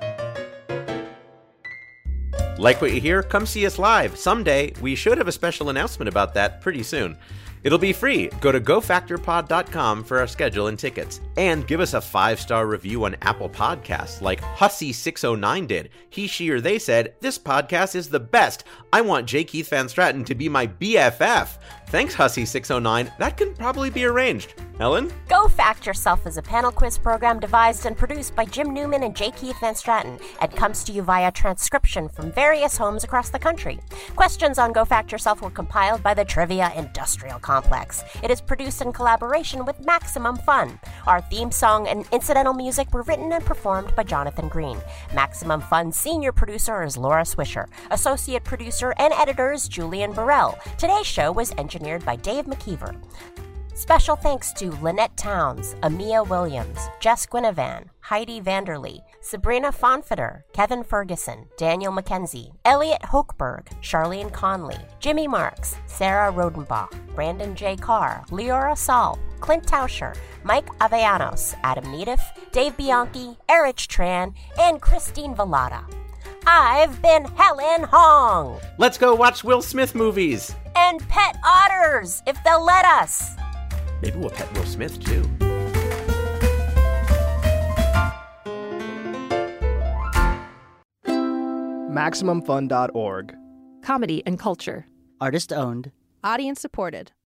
Like what you hear? Come see us live. Someday, we should have a special announcement about that pretty soon. It'll be free. Go to go factor pod dot com for our schedule and tickets. And give us a five-star review on Apple Podcasts like Hussy six oh nine did. He, she, or they said, "This podcast is the best. I want J. Keith Van Stratton to be my B F F." Thanks, Hussy six oh nine. That can probably be arranged. Helen? Go Fact Yourself is a panel quiz program devised and produced by Jim Newman and J. Keith Van Stratton and comes to you via transcription from various homes across the country. Questions on Go Fact Yourself were compiled by the Trivia Industrial Complex. It is produced in collaboration with Maximum Fun. Our theme song and incidental music were written and performed by Jonathan Green. Maximum Fun's senior producer is Laura Swisher. Associate producer and editor is Julian Burrell. Today's show was engineered by Dave McKeever. Special thanks to Lynette Towns, Amia Williams, Jess Guinevan, Heidi Vanderlee, Sabrina Fonfetter, Kevin Ferguson, Daniel McKenzie, Elliot Hochberg, Charlene Conley, Jimmy Marks, Sarah Rodenbach, Brandon J. Carr, Leora Saul, Clint Tauscher, Mike Avellanos, Adam Neediff, Dave Bianchi, Erich Tran, and Christine Vallada. I've been Helen Hong. Let's go watch Will Smith movies. And pet otters, if they'll let us. Maybe we'll pet Will Smith, too. Maximum Fun dot org. Comedy and culture. Artist owned. Audience supported.